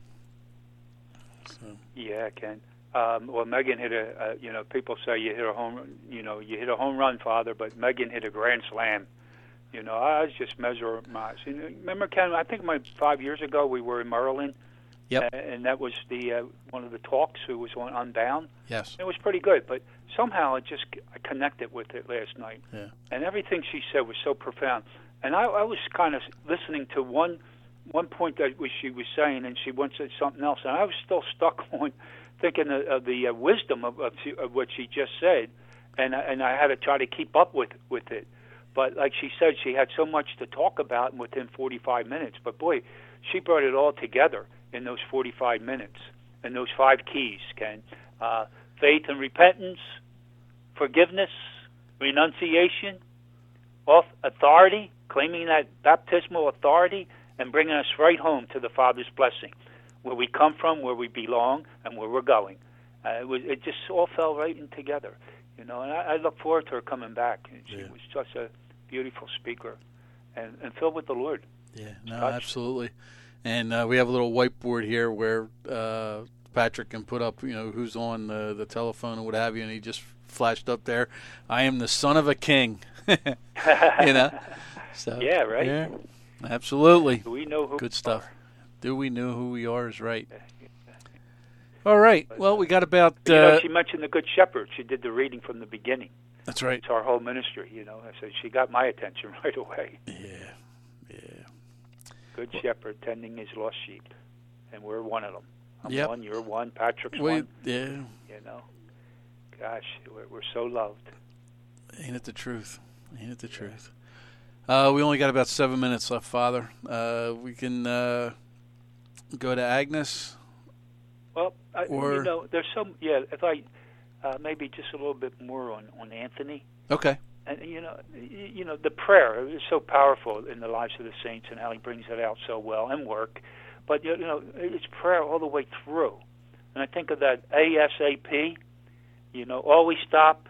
So. Yeah, Ken. Um, well, Megan hit a, uh, you know, people say you hit a home, you know, you hit a home run, Father, but Megan hit a grand slam. You know, I was just mesmerized. You know, remember, Ken, I think my, five years ago we were in Maryland. Yep. Uh, and that was the uh, one of the talks who was on Unbound. Yes. It was pretty good, but somehow I just I connected with it last night. Yeah. And everything she said was so profound. And I, I was kind of listening to one one point that she was saying, and she went to something else, and I was still stuck on thinking of, of the uh, wisdom of, of, of what she just said, and and I had to try to keep up with with it. But like she said, she had so much to talk about within forty-five minutes. But boy, she brought it all together in those forty-five minutes, and those five keys, Ken. Uh, faith and repentance, forgiveness, renunciation, authority, claiming that baptismal authority, and bringing us right home to the Father's blessing, where we come from, where we belong, and where we're going. Uh, it, was, it just all fell right in together, you know, and I, I look forward to her coming back. She yeah. was such a beautiful speaker and, and filled with the Lord. Yeah, no, Touched. Absolutely. And uh, we have a little whiteboard here where uh, Patrick can put up, you know, who's on the, the telephone and what have you, and he just flashed up there, I am the son of a king. You know? So, yeah, right? Yeah, absolutely. Do we know who Good stuff. We are? Do we know who we are is right. All right. Well, we got about... Uh, you know, she mentioned the Good Shepherd. She did the reading from the beginning. That's right. It's our whole ministry, you know. So she got my attention right away. Yeah, yeah. Good shepherd tending his lost sheep, and we're one of them. I'm yep. one, you're one, Patrick's we, one. Yeah. You know, gosh, we're, we're so loved. Ain't it the truth? Ain't it the yeah. truth? Uh, we only got about seven minutes left, Father. Uh, we can uh, go to Agnes. Well, I, or... you know, there's some. Yeah, if I uh, maybe just a little bit more on, on Anthony. Okay. And, you know, you know, the prayer is so powerful in the lives of the saints, and how he brings it out so well, and work. But, you know, it's prayer all the way through. And I think of that ASAP, you know, always stop,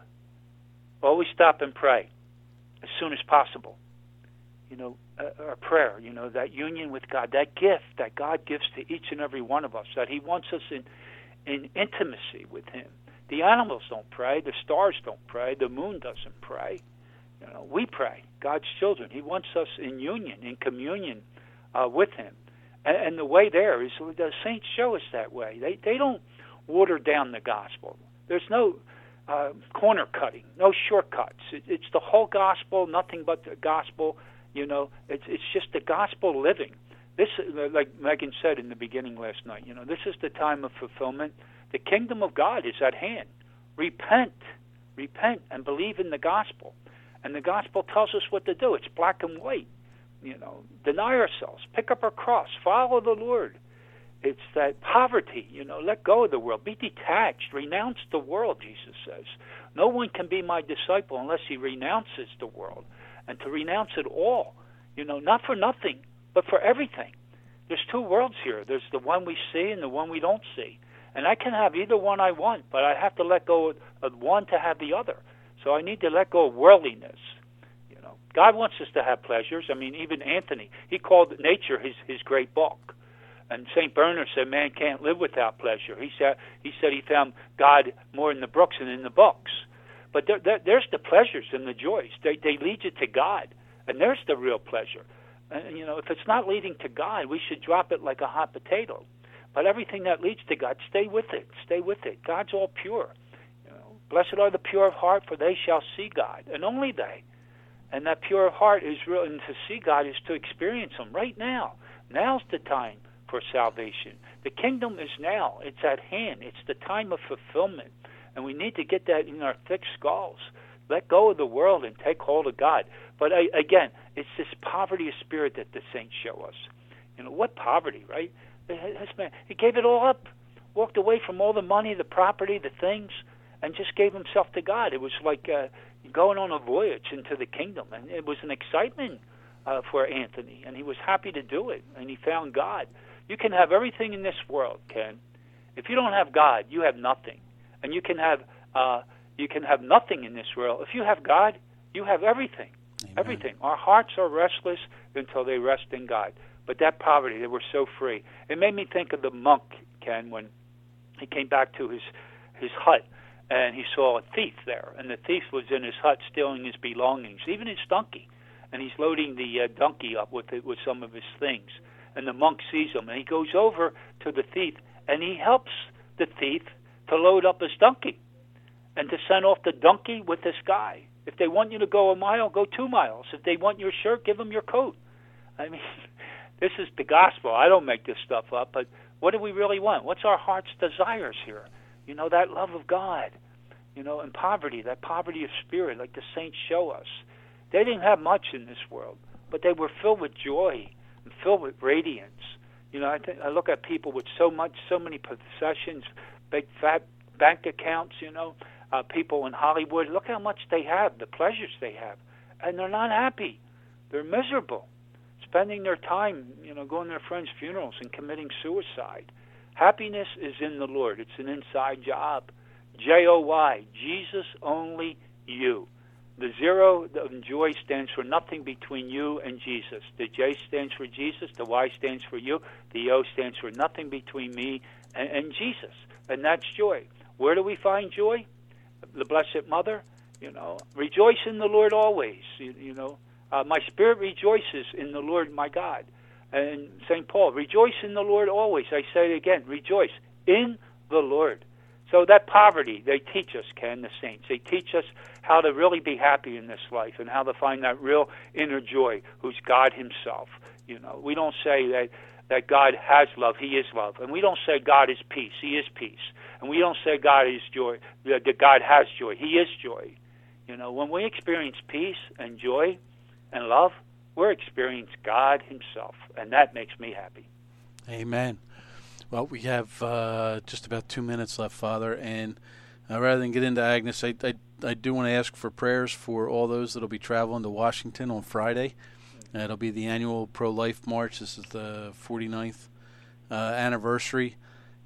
always stop and pray as soon as possible. You know, uh, our prayer, you know, that union with God, that gift that God gives to each and every one of us, that he wants us in, in intimacy with him. The animals don't pray. The stars don't pray. The moon doesn't pray. You know, we pray. God's children. He wants us in union, in communion uh, with him. And, and the way there is, the saints show us that way. They they don't water down the gospel. There's no uh, corner cutting, no shortcuts. It, it's the whole gospel, nothing but the gospel. You know, it's it's just the gospel living. This, like Megan said in the beginning last night, you know, this is the time of fulfillment. The kingdom of God is at hand. Repent, repent, and believe in the gospel. And the gospel tells us what to do. It's black and white. You know, deny ourselves, pick up our cross, follow the Lord. It's that poverty, you know, let go of the world, be detached, renounce the world, Jesus says. No one can be my disciple unless he renounces the world. And to renounce it all, you know, not for nothing, but for everything. There's two worlds here. There's the one we see and the one we don't see. And I can have either one I want, but I have to let go of one to have the other. So I need to let go of worldliness. You know, God wants us to have pleasures. I mean, even Anthony, he called nature his, his great book. And Saint Bernard said, man can't live without pleasure. He said he said he found God more in the brooks than in the books. But there, there, there's the pleasures and the joys. They, they lead you to God, and there's the real pleasure. And, you know, if it's not leading to God, we should drop it like a hot potato. But everything that leads to God, stay with it. Stay with it. God's all pure. You know, blessed are the pure of heart, for they shall see God, and only they. And that pure of heart is real, and to see God is to experience Him right now. Now's the time for salvation. The kingdom is now. It's at hand. It's the time of fulfillment. And we need to get that in our thick skulls. Let go of the world and take hold of God. But I, again, it's this poverty of spirit that the saints show us. You know, what poverty, right? This man, he gave it all up, walked away from all the money, the property, the things, and just gave himself to God. It was like uh, going on a voyage into the kingdom. And it was an excitement uh, for Anthony, and he was happy to do it, and he found God. You can have everything in this world, Ken. If you don't have God, you have nothing. And you can have uh, you can have nothing in this world. If you have God, you have everything. Amen. Everything. Our hearts are restless until they rest in God. But that poverty, they were so free. It made me think of the monk, Ken, when he came back to his his hut, and he saw a thief there. And the thief was in his hut stealing his belongings, even his donkey. And he's loading the uh, donkey up with it, with some of his things. And the monk sees him, and he goes over to the thief, and he helps the thief to load up his donkey and to send off the donkey with this guy. If they want you to go a mile, go two miles. If they want your shirt, give them your coat. I mean, this is the gospel. I don't make this stuff up, but what do we really want? What's our heart's desires here? You know, that love of God, you know, and poverty, that poverty of spirit, like the saints show us. They didn't have much in this world, but they were filled with joy and filled with radiance. You know, I think I look at people with so much, so many possessions, big fat bank accounts, you know, uh, people in Hollywood. Look how much they have, the pleasures they have, and they're not happy. They're miserable, spending their time, you know, going to their friends' funerals and committing suicide. Happiness is in the Lord. It's an inside job. J O Y, Jesus only you. The zero of joy stands for nothing between you and Jesus. The J stands for Jesus. The Y stands for you. The O stands for nothing between me and, and Jesus. And that's joy. Where do we find joy? The Blessed Mother, you know, rejoice in the Lord always. You, you know, uh, my spirit rejoices in the Lord my God. And Saint Paul, rejoice in the Lord always. I say it again, rejoice in the Lord. So that poverty, they teach us, Ken, the saints. They teach us how to really be happy in this life and how to find that real inner joy, who's God himself. You know, we don't say that, that God has love, he is love. And we don't say God is peace, he is peace. And we don't say God is joy, that God has joy, he is joy. You know, when we experience peace and joy and love, we're experiencing God himself. And that makes me happy. Amen. Well, we have uh, just about two minutes left, Father, and uh, rather than get into Agnes, I, I, I do want to ask for prayers for all those that will be traveling to Washington on Friday. Uh, it'll be the annual Pro-Life March. This is the forty-ninth uh, anniversary,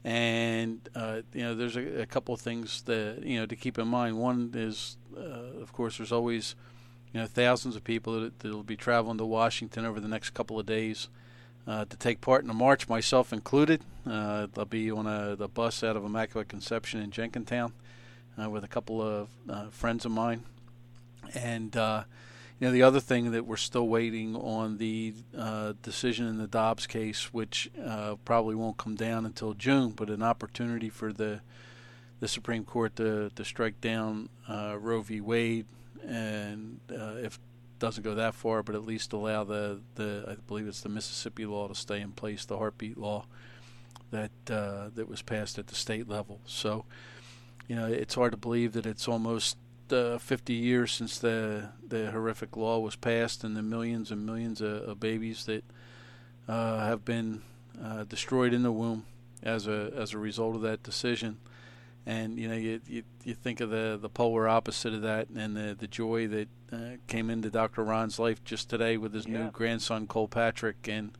and uh, you know, there's a, a couple of things that you know to keep in mind. One is, uh, of course, there's always you know thousands of people that will be traveling to Washington over the next couple of days. Uh, to take part in the march, myself included. Uh, I'll be on a the bus out of Immaculate Conception in Jenkintown uh, with a couple of uh, friends of mine. And, uh, you know, the other thing that we're still waiting on the uh, decision in the Dobbs case, which uh, probably won't come down until June, but an opportunity for the the Supreme Court to, to strike down uh, Roe v. Wade, and uh, if doesn't go that far, but at least allow the, the I believe it's the Mississippi law to stay in place, the heartbeat law that uh, that was passed at the state level. So, you know, it's hard to believe that it's almost uh, fifty years since the the horrific law was passed, and the millions and millions of, of babies that uh, have been uh, destroyed in the womb as a as a result of that decision. And, you know, you, you you think of the, the polar opposite of that and the, the joy that uh, came into Doctor Ron's life just today with his yeah. new grandson, Cole Patrick. And,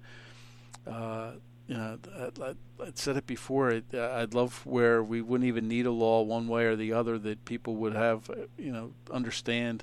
uh, you know, I, I, I said it before, it, I'd love where we wouldn't even need a law one way or the other, that people would have, you know, understand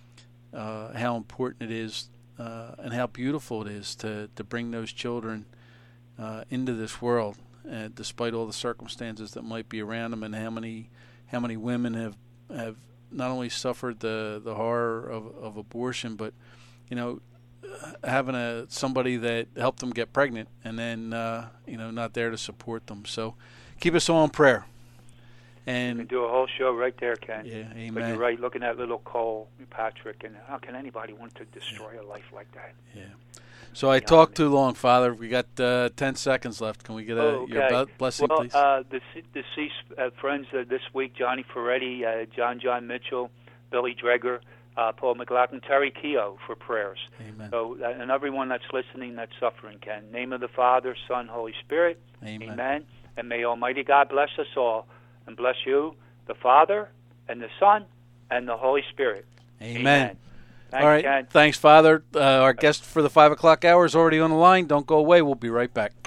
uh, how important it is uh, and how beautiful it is to, to bring those children uh, into this world. Uh, despite all the circumstances that might be around them, and how many how many women have have not only suffered the, the horror of, of abortion, but you know having a somebody that helped them get pregnant and then uh, you know not there to support them. So keep us all in prayer. You And can do a whole show right there, Ken. yeah, But amen. you're right, looking at little Cole, Patrick, and how can anybody want to destroy a life like that? Yeah. So I talked too long, Father. We got uh, ten seconds left. Can we get a, Oh, your okay. be- blessing, well, please? uh, the dece- deceased uh, friends uh, this week: Johnny Ferretti, uh, John John Mitchell, Billy Dreger, uh, Paul McLaughlin, Terry Keogh for prayers. Amen. So, uh, and everyone that's listening, that's suffering, Ken. Name of the Father, Son, Holy Spirit. Amen. Amen. And may Almighty God bless us all and bless you, the Father, and the Son, and the Holy Spirit. Amen. Amen. Thanks, All right. Ken. Thanks, Father. Uh, our guest for the five o'clock hour is already on the line. Don't go away. We'll be right back.